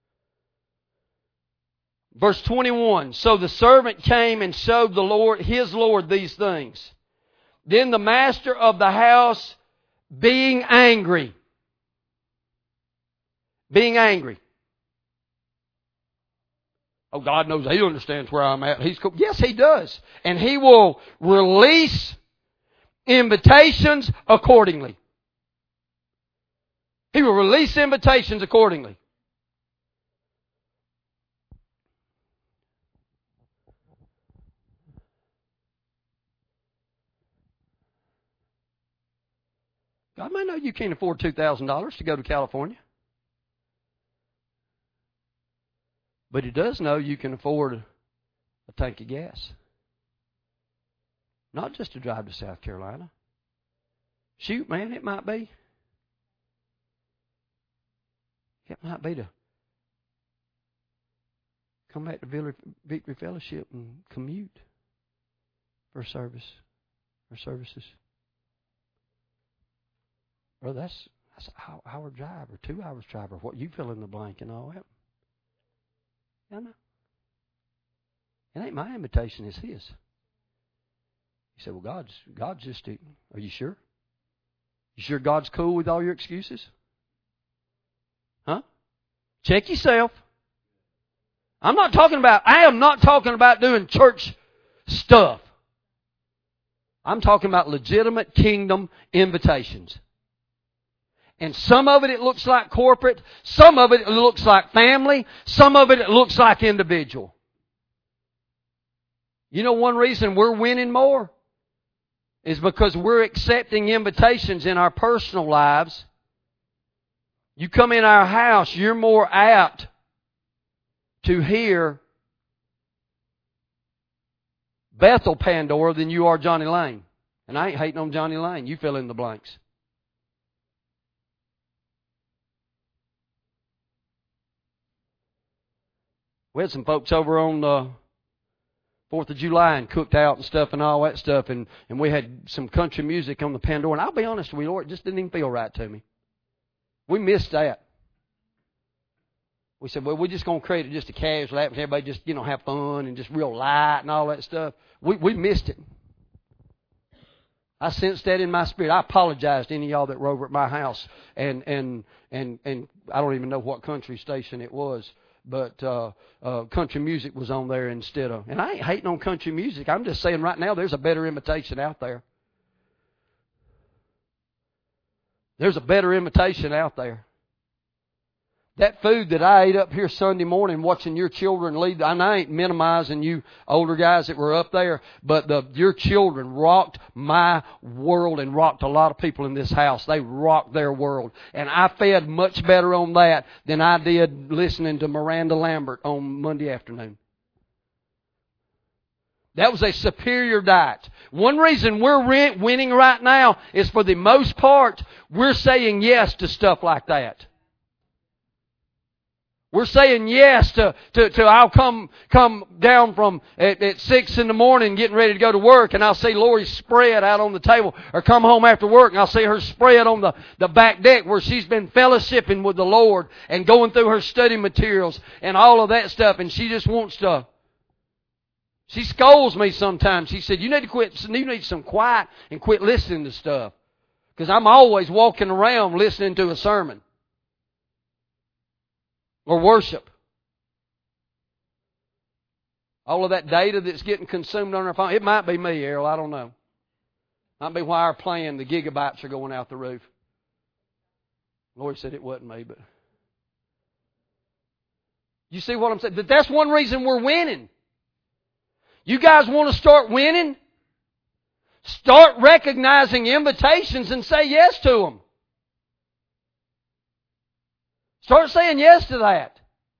Verse 21, so the servant came and showed the Lord, his Lord, these things. Then the master of the house, being angry. Oh, God knows He understands where I'm at. He's cool. Yes, He does. And He will release invitations accordingly. He will release invitations accordingly. God may know you can't afford $2,000 to go to California. But He does know you can afford a tank of gas. Not just to drive to South Carolina. Shoot, man, it might be. It might be to come back to Victory Fellowship and commute for service or services. Well, that's an hour drive or 2 hours drive or what you fill in the blank and all that. I know. It ain't my invitation, it's His. You say, well, God's just, are you sure? You sure God's cool with all your excuses? Huh? Check yourself. I am not talking about doing church stuff. I'm talking about legitimate kingdom invitations. And some of it looks like corporate. Some of it looks like family. Some of it looks like individual. You know one reason we're winning more is because we're accepting invitations in our personal lives. You come in our house, you're more apt to hear Bethel Pandora than you are Johnny Lane. And I ain't hating on Johnny Lane. You fill in the blanks. We had some folks over on 4th of July and cooked out and stuff and all that stuff. And we had some country music on the Pandora. And I'll be honest with you, Lord, it just didn't even feel right to me. We missed that. We said, well, we're just going to create it just a casual atmosphere. Everybody just, have fun and just real light and all that stuff. We missed it. I sensed that in my spirit. I apologize to any of y'all that were over at my house. And I don't even know what country station it was. But country music was on there instead of. And I ain't hating on country music. I'm just saying right now there's a better invitation out there. There's a better invitation out there. That food that I ate up here Sunday morning watching your children lead, and I ain't minimizing you older guys that were up there, but your children rocked my world and rocked a lot of people in this house. They rocked their world. And I fed much better on that than I did listening to Miranda Lambert on Monday afternoon. That was a superior diet. One reason we're winning right now is for the most part, we're saying yes to stuff like that. We're saying yes to I'll come down from at 6 in the morning getting ready to go to work, and I'll see Lori spread out on the table, or come home after work and I'll see her spread on the back deck where she's been fellowshipping with the Lord and going through her study materials and all of that stuff, and she just wants to. She scolds me sometimes. She said, you need some quiet and quit listening to stuff. Because I'm always walking around listening to a sermon. Or worship. All of that data that's getting consumed on our phone. It might be me, Errol. I don't know. Might be why our plan, the gigabytes are going out the roof. Lord said it wasn't me, but... You see what I'm saying? That's one reason we're winning. You guys want to start winning? Start recognizing invitations and say yes to them. Start saying yes to that.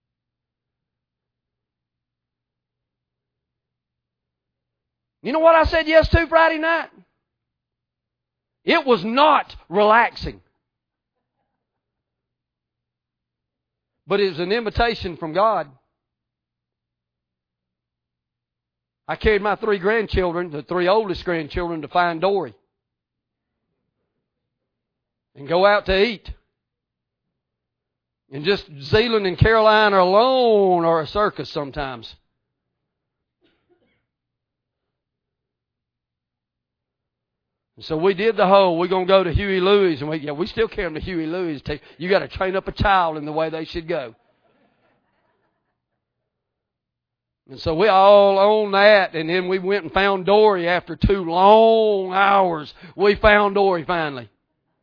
You know what I said yes to Friday night? It was not relaxing. But it was an invitation from God. I carried my 3 grandchildren, the 3 oldest grandchildren, to find Dory. And go out to eat. And just Zeeland and Caroline alone are a circus sometimes. And so we did the whole, we're going to go to Huey Lewis. And we still carry them to Huey Lewis. You got to train up a child in the way they should go. And so we all own that, and then we went and found Dory after 2 long hours. We found Dory finally.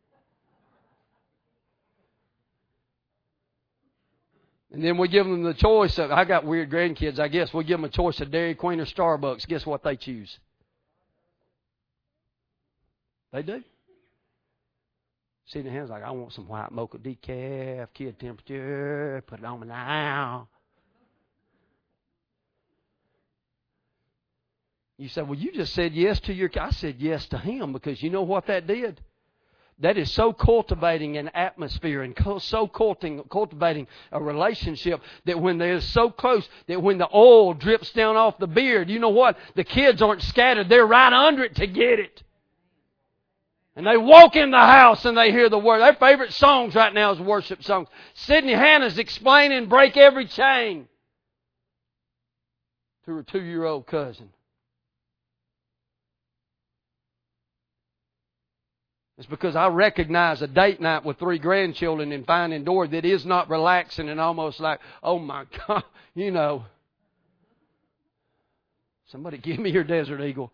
And then we give them the choice of, I got weird grandkids, I guess. We give them a choice of Dairy Queen or Starbucks. Guess what they choose? They do. See the hands like, I want some white mocha decaf, kid temperature, put it on me now. You say, well, you just said yes to your... I said yes to him because you know what that did? That is so cultivating an atmosphere and so cultivating a relationship that when they're so close, that when the oil drips down off the beard, you know what? The kids aren't scattered. They're right under it to get it. And they walk in the house and they hear the word. Their favorite songs right now is worship songs. Sidney Hannah's explaining Break Every Chain to her 2-year-old cousin. It's because I recognize a date night with 3 grandchildren and finding Dory that is not relaxing and almost like, oh my God, you know. Somebody give me your Desert Eagle.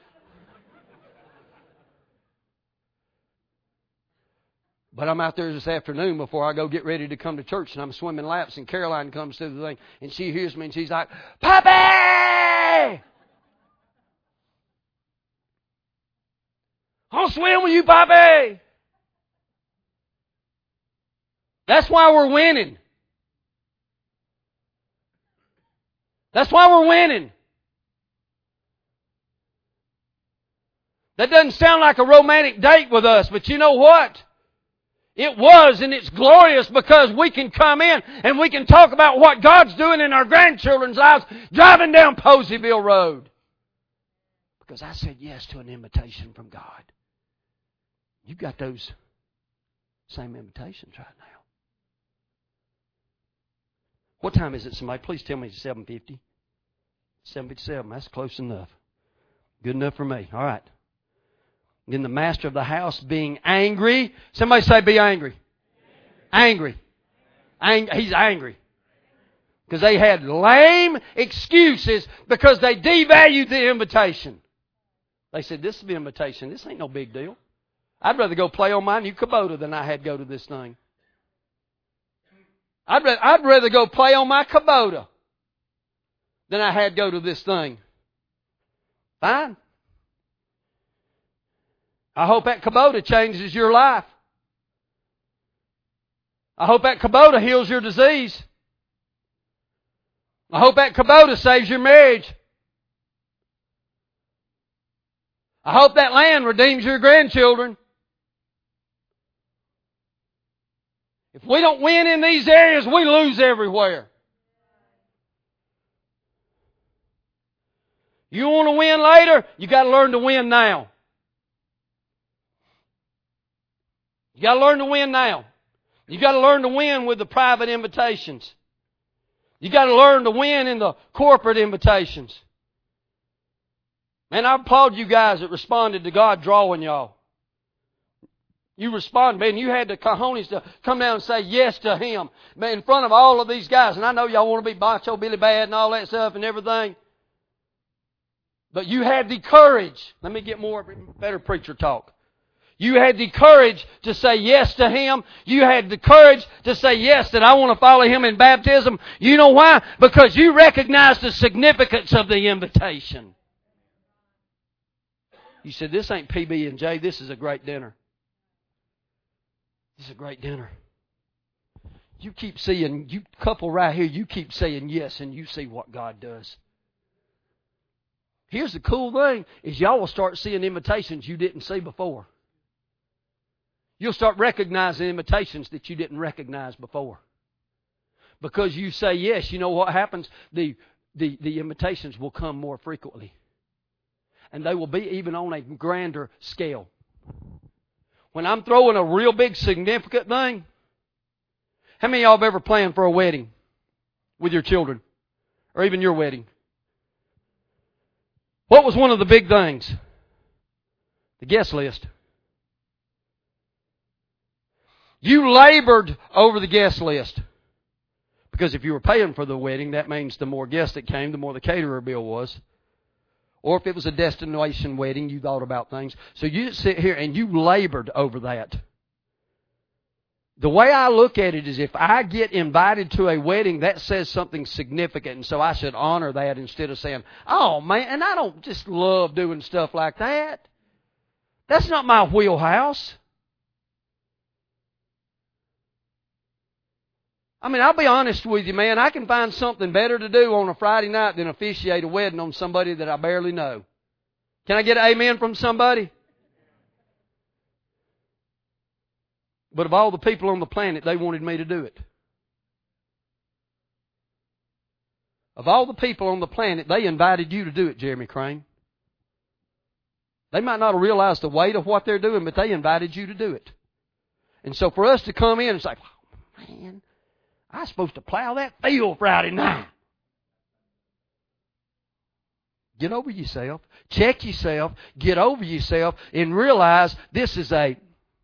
But I'm out there this afternoon before I go get ready to come to church, and I'm swimming laps, and Caroline comes to the thing, and she hears me, and she's like, Papi! I'll swim with you, Papi! That's why we're winning. That's why we're winning. That doesn't sound like a romantic date with us, but you know what? It was, and it's glorious because we can come in and we can talk about what God's doing in our grandchildren's lives driving down Poseyville Road. Because I said yes to an invitation from God. You've got those same invitations right now. What time is it, somebody? Please tell me it's 7:50. 7:57. That's close enough. Good enough for me. All right. Then the master of the house being angry. Somebody say be angry. Angry. He's angry. Because they had lame excuses because they devalued the invitation. They said, this is the invitation. This ain't no big deal. I'd rather go play on my new Kubota than I had go to this thing. I'd rather go play on my Kubota than I had go to this thing. Fine. I hope that Kubota changes your life. I hope that Kubota heals your disease. I hope that Kubota saves your marriage. I hope that land redeems your grandchildren. If we don't win in these areas, we lose everywhere. You want to win later, you got to learn to win now. You got to learn to win now. You got to learn to win with the private invitations. You got to learn to win in the corporate invitations. Man, I applaud you guys that responded to God drawing y'all. You responded, man. You had the cojones to come down and say yes to Him, man, in front of all of these guys. And I know y'all want to be macho, Billy Bad, and all that stuff and everything. But you had the courage. Let me get better preacher talk. You had the courage to say yes to Him. You had the courage to say yes, that I want to follow Him in baptism. You know why? Because you recognize the significance of the invitation. You said, this ain't PB&J, this is a great dinner. This is a great dinner. You keep seeing, you couple right here, you keep saying yes, and you see what God does. Here's the cool thing, is y'all will start seeing invitations you didn't see before. You'll start recognizing invitations that you didn't recognize before. Because you say yes, you know what happens? The invitations will come more frequently. And they will be even on a grander scale. When I'm throwing a real big significant thing, how many of y'all have ever planned for a wedding with your children? Or even your wedding? What was one of the big things? The guest list. You labored over the guest list. Because if you were paying for the wedding, that means the more guests that came, the more the caterer bill was. Or if it was a destination wedding, you thought about things. So you sit here and you labored over that. The way I look at it is if I get invited to a wedding, that says something significant. And so I should honor that instead of saying, oh man, and I don't just love doing stuff like that. That's not my wheelhouse. I mean, I'll be honest with you, man. I can find something better to do on a Friday night than officiate a wedding on somebody that I barely know. Can I get an amen from somebody? But of all the people on the planet, they wanted me to do it. Of all the people on the planet, they invited you to do it, Jeremy Crane. They might not have realized the weight of what they're doing, but they invited you to do it. And so for us to come in and say, oh, man, I was supposed to plow that field Friday night. Get over yourself. Check yourself. Get over yourself and realize this is it's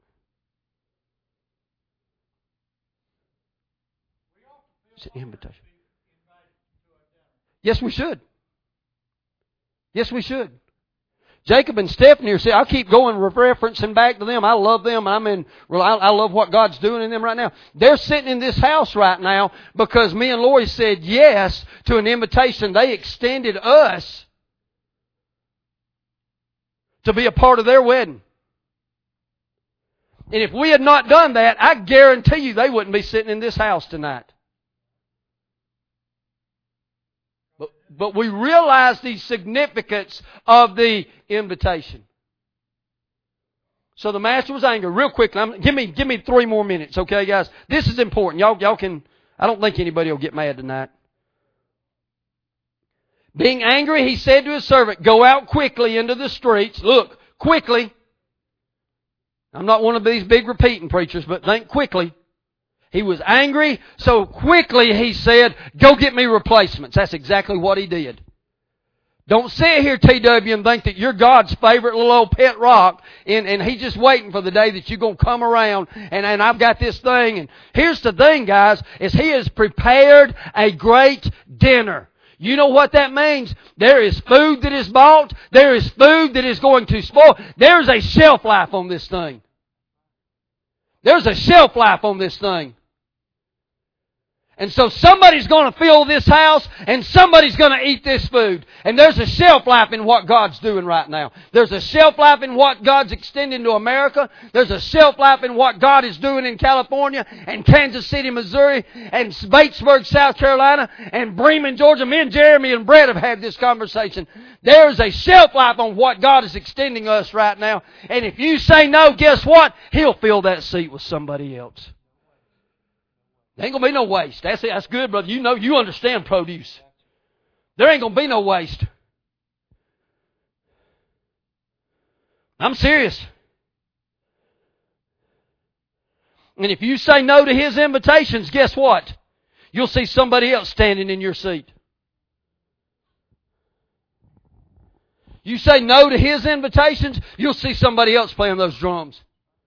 an invitation. Yes, we should. Yes, we should. Jacob and Stephanie are saying, I'll keep going referencing back to them. I love them. I love what God's doing in them right now. They're sitting in this house right now because me and Lori said yes to an invitation they extended us to be a part of their wedding. And if we had not done that, I guarantee you they wouldn't be sitting in this house tonight. But we realize the significance of the invitation. So the master was angry. Real quickly, give me 3 more minutes, okay, guys? This is important. Y'all can. I don't think anybody will get mad tonight. Being angry, he said to his servant, "Go out quickly into the streets." Look, quickly. I'm not one of these big repeating preachers, but think quickly. He was angry, so quickly he said, "Go get me replacements." That's exactly what he did. Don't sit here, TW, and think that you're God's favorite little old pet rock, and He's just waiting for the day that you're going to come around, and I've got this thing. And here's the thing, guys, is He has prepared a great dinner. You know what that means? There is food that is bought. There is food that is going to spoil. There's a shelf life on this thing. There's a shelf life on this thing. And so somebody's going to fill this house and somebody's going to eat this food. And there's a shelf life in what God's doing right now. There's a shelf life in what God's extending to America. There's a shelf life in what God is doing in California and Kansas City, Missouri and Batesburg, South Carolina and Bremen, Georgia. Me and Jeremy and Brett have had this conversation. There's a shelf life on what God is extending us right now. And if you say no, guess what? He'll fill that seat with somebody else. There ain't going to be no waste. That's it. That's good, brother. You know, you understand produce. There ain't going to be no waste. I'm serious. And if you say no to His invitations, guess what? You'll see somebody else standing in your seat. You say no to His invitations, you'll see somebody else playing those drums.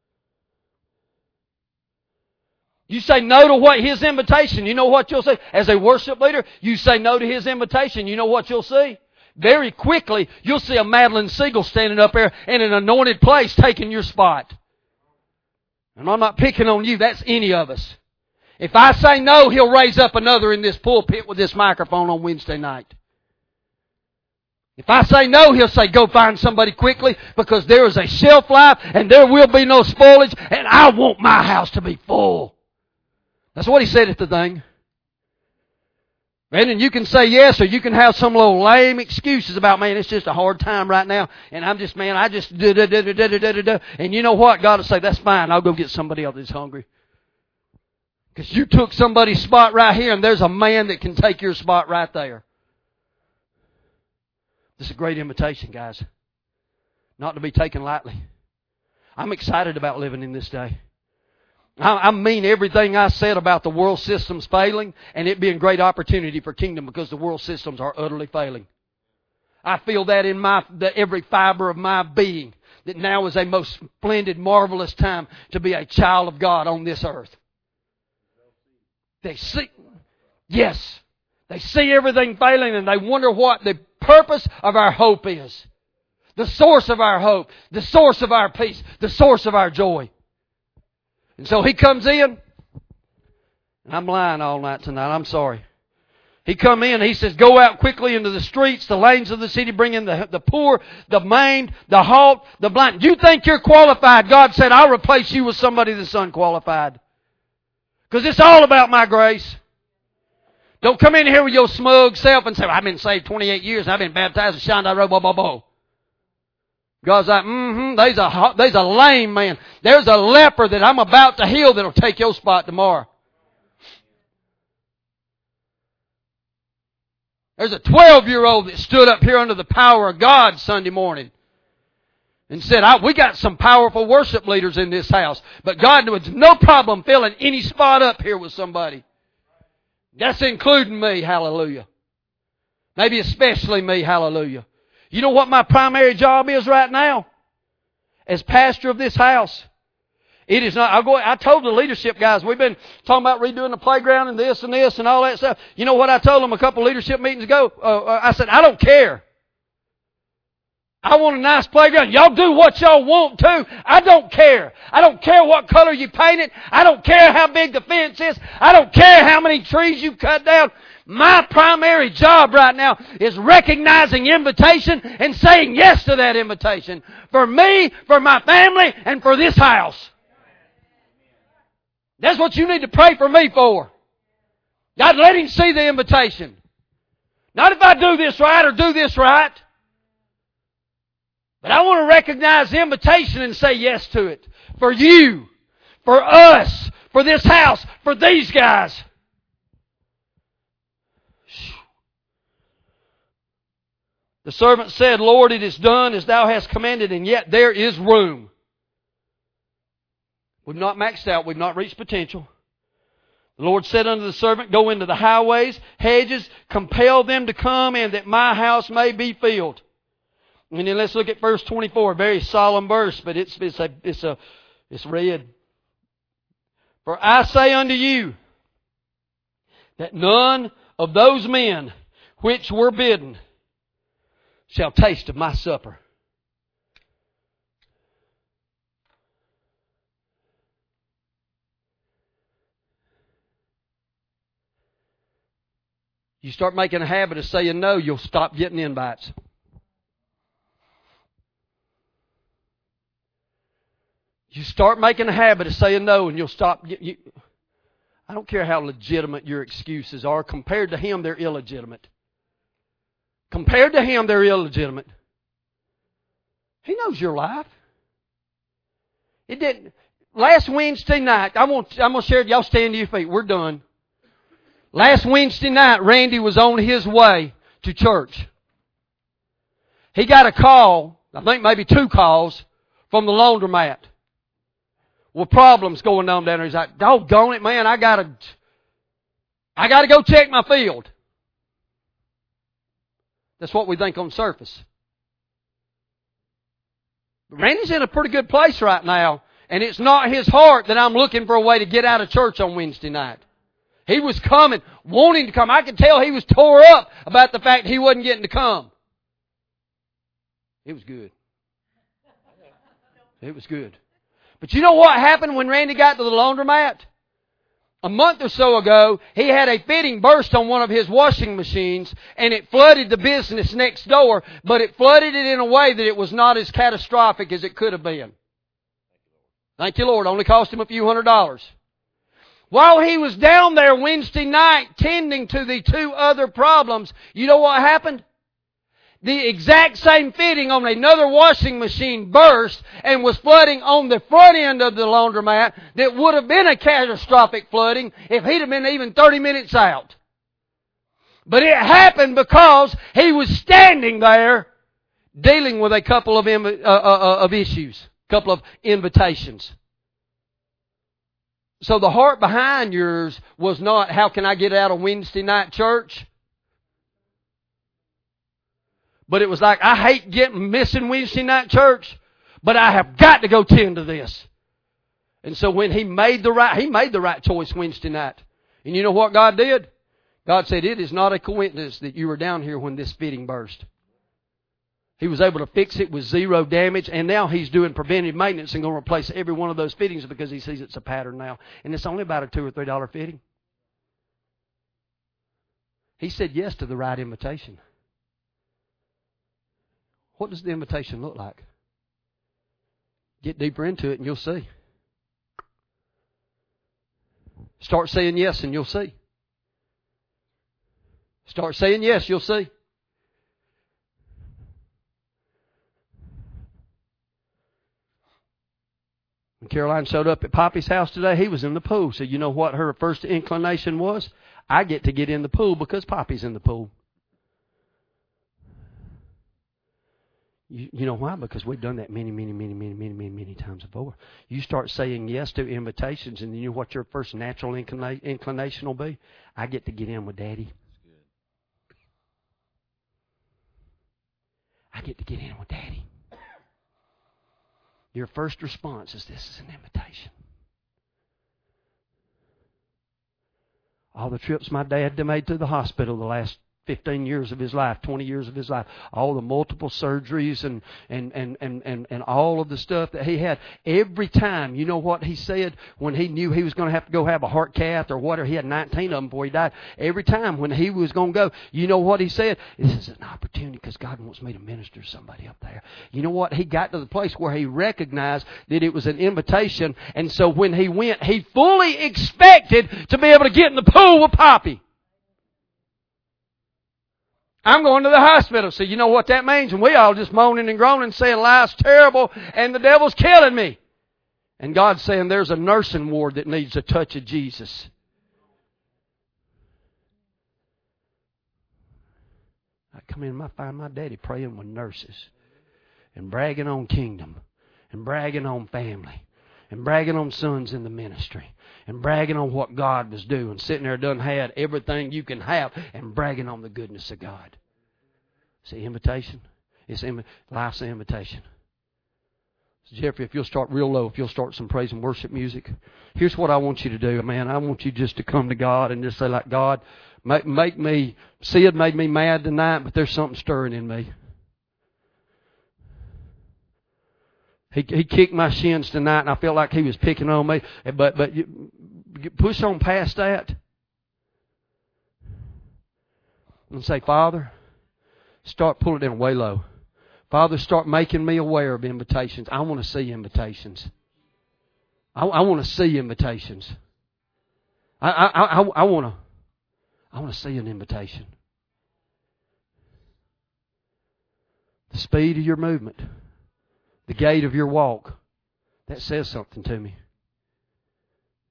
You say no to what His invitation, you know what you'll see? As a worship leader, you say no to His invitation, you know what you'll see? Very quickly, you'll see a Madeline Siegel standing up there in an anointed place taking your spot. And I'm not picking on you, that's any of us. If I say no, He'll raise up another in this pulpit with this microphone on Wednesday night. If I say no, He'll say, go find somebody quickly because there is a shelf life and there will be no spoilage and I want my house to be full. That's what He said at the thing. And you can say yes, or you can have some little lame excuses about, man, it's just a hard time right now. And I'm just, man, I just da-da-da-da-da-da-da-da. And you know what? God will say, that's fine. I'll go get somebody else that's hungry. Because you took somebody's spot right here, and there's a man that can take your spot right there. This is a great invitation, guys. Not to be taken lightly. I'm excited about living in this day. I mean everything I said about the world systems failing and it being a great opportunity for kingdom because the world systems are utterly failing. I feel that in every fiber of my being, that now is a most splendid, marvelous time to be a child of God on this earth. They see, yes, they see everything failing and they wonder what the purpose of our hope is. The source of our hope, the source of our peace, the source of our joy. And so He comes in, and I'm lying all night tonight, I'm sorry. He come in, He says, go out quickly into the streets, the lanes of the city, bring in the poor, the maimed, the halt, the blind. You think you're qualified. God said, I'll replace you with somebody that's unqualified. Because it's all about my grace. Don't come in here with your smug self and say, well, I've been saved 28 years and I've been baptized in Shandai Robo Bobo. God's like, there's a lame man. There's a leper that I'm about to heal that'll take your spot tomorrow. There's a 12-year-old that stood up here under the power of God Sunday morning and said, we got some powerful worship leaders in this house, but God was no problem filling any spot up here with somebody. That's including me, hallelujah. Maybe especially me, hallelujah. You know what my primary job is right now? As pastor of this house. It is not, I told the leadership guys, we've been talking about redoing the playground and this and all that stuff. You know what I told them a couple leadership meetings ago? I said, I don't care. I want a nice playground. Y'all do what y'all want to. I don't care. I don't care what color you paint it. I don't care how big the fence is. I don't care how many trees you cut down. My primary job right now is recognizing invitation and saying yes to that invitation. For me, for my family, and for this house. That's what you need to pray for me for. God, let Him see the invitation. Not if I do this right or do this right. But I want to recognize the invitation and say yes to it. For you, for us, for this house, for these guys. The servant said, Lord, it is done as Thou hast commanded, and yet there is room. We've not maxed out. We've not reached potential. The Lord said unto the servant, go into the highways, hedges, compel them to come in that my house may be filled. And then let's look at verse 24, a very solemn verse, but it's read. For I say unto you, that none of those men which were bidden shall taste of my supper. You start making a habit of saying no, you'll stop getting invites. You start making a habit of saying no and you'll stop. I don't care how legitimate your excuses are. Compared to Him, they're illegitimate. Compared to Him, they're illegitimate. He knows your life. It didn't. last Wednesday night, I'm gonna share it. Y'all stand to your feet. We're done. Last Wednesday night, Randy was on his way to church. He got a call, I think maybe 2 calls, from the laundromat with problems going on down there. He's like, doggone it, man, I gotta go check my field. That's what we think on the surface. But Randy's in a pretty good place right now, and it's not his heart that I'm looking for a way to get out of church on Wednesday night. He was coming, wanting to come. I could tell he was tore up about the fact he wasn't getting to come. It was good. It was good. But you know what happened when Randy got to the laundromat? A month or so ago, he had a fitting burst on one of his washing machines, and it flooded the business next door, but it flooded it in a way that it was not as catastrophic as it could have been. Thank you, Lord. Only cost him a few $100s. While he was down there Wednesday night tending to the 2 other problems, you know what happened? The exact same fitting on another washing machine burst and was flooding on the front end of the laundromat that would have been a catastrophic flooding if he'd have been even 30 minutes out. But it happened because he was standing there dealing with a couple of issues, a couple of invitations. So the heart behind yours was not, how can I get out of Wednesday night church? But it was like, I hate missing Wednesday night church, but I have got to go tend to this. And so when he made the right choice Wednesday night. And you know what God did? God said, it is not a coincidence that you were down here when this fitting burst. He was able to fix it with 0 damage, and now he's doing preventive maintenance and going to replace every one of those fittings because he sees it's a pattern now. And it's only about a $2 or $3 fitting. He said yes to the right invitation. What does the invitation look like? Get deeper into it and you'll see. Start saying yes and you'll see. Start saying yes, you'll see. When Caroline showed up at Poppy's house today, he was in the pool. So you know what her first inclination was? I get to get in the pool because Poppy's in the pool. You know why? Because we've done that many times before. You start saying yes to invitations, and you know what your first natural inclination will be? I get to get in with Daddy. I get to get in with Daddy. Your first response is, this is an invitation. All the trips my dad made to the hospital the last 15 years of his life, 20 years of his life, all the multiple surgeries and all of the stuff that he had. Every time, you know what he said when he knew he was going to have to go have a heart cath or whatever, he had 19 of them before he died. Every time when he was going to go, you know what he said? This is an opportunity because God wants me to minister to somebody up there. You know what? He got to the place where he recognized that it was an invitation, and so when he went, he fully expected to be able to get in the pool with Poppy. I'm going to the hospital. So you know what that means? And we all just moaning and groaning, saying life's terrible and the devil's killing me. And God's saying there's a nursing ward that needs a touch of Jesus. I come in and I find my daddy praying with nurses and bragging on kingdom and bragging on family and bragging on sons in the ministry and bragging on what God was doing, sitting there done had everything you can have and bragging on the goodness of God. See, invitation? Life's an invitation. So Jeffrey, if you'll start real low, if you'll start some praise and worship music, here's what I want you to do, man. I want you just to come to God and just say, like, God, make me, Sid made me mad tonight, but there's something stirring in me. He kicked my shins tonight, and I felt like he was picking on me. But you push on past that and say, Father, start pulling it way low. Father, start making me aware of invitations. I want to see invitations. I want to see invitations. I want to see an invitation. The speed of your movement. The gait of your walk, that says something to me.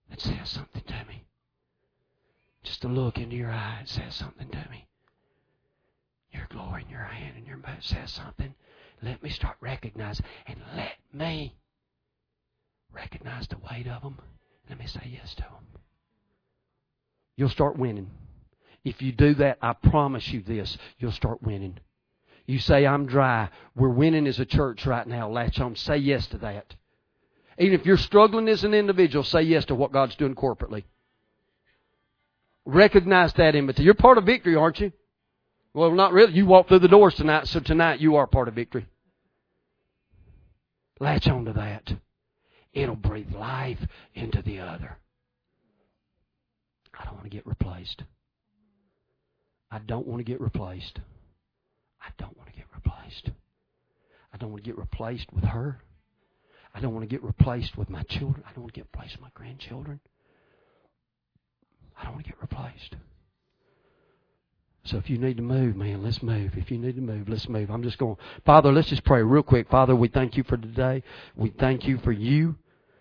that says something to me. Just a look into your eye, it says something to me. Your glory in your hand and your mouth says something. Let me start recognizing, and let me recognize the weight of them. Let me say yes to them. You'll start winning. If you do that, I promise you this, you'll start winning. You say, I'm dry. We're winning as a church right now. Latch on. Say yes to that. Even if you're struggling as an individual, say yes to what God's doing corporately. Recognize that invitation. You're part of victory, aren't you? Well, not really. You walked through the doors tonight, so tonight you are part of victory. Latch on to that. It'll breathe life into the other. I don't want to get replaced. I don't want to get replaced. I don't want to get replaced. I don't want to get replaced with her. I don't want to get replaced with my children. I don't want to get replaced with my grandchildren. I don't want to get replaced. So if you need to move, man, let's move. If you need to move, let's move. I'm just going, Father, let's just pray real quick. Father, we thank you for today. We thank you for you.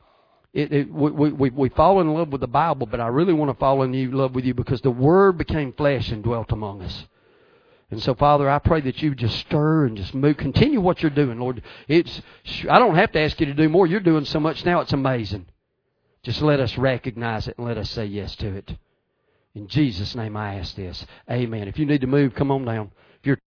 We fall in love with the Bible, but I really want to fall in love with you because the Word became flesh and dwelt among us. And so, Father, I pray that you just stir and just move. Continue what you're doing, Lord. I don't have to ask you to do more. You're doing so much now. It's amazing. Just let us recognize it and let us say yes to it. In Jesus' name I ask this. Amen. If you need to move, come on down. If you're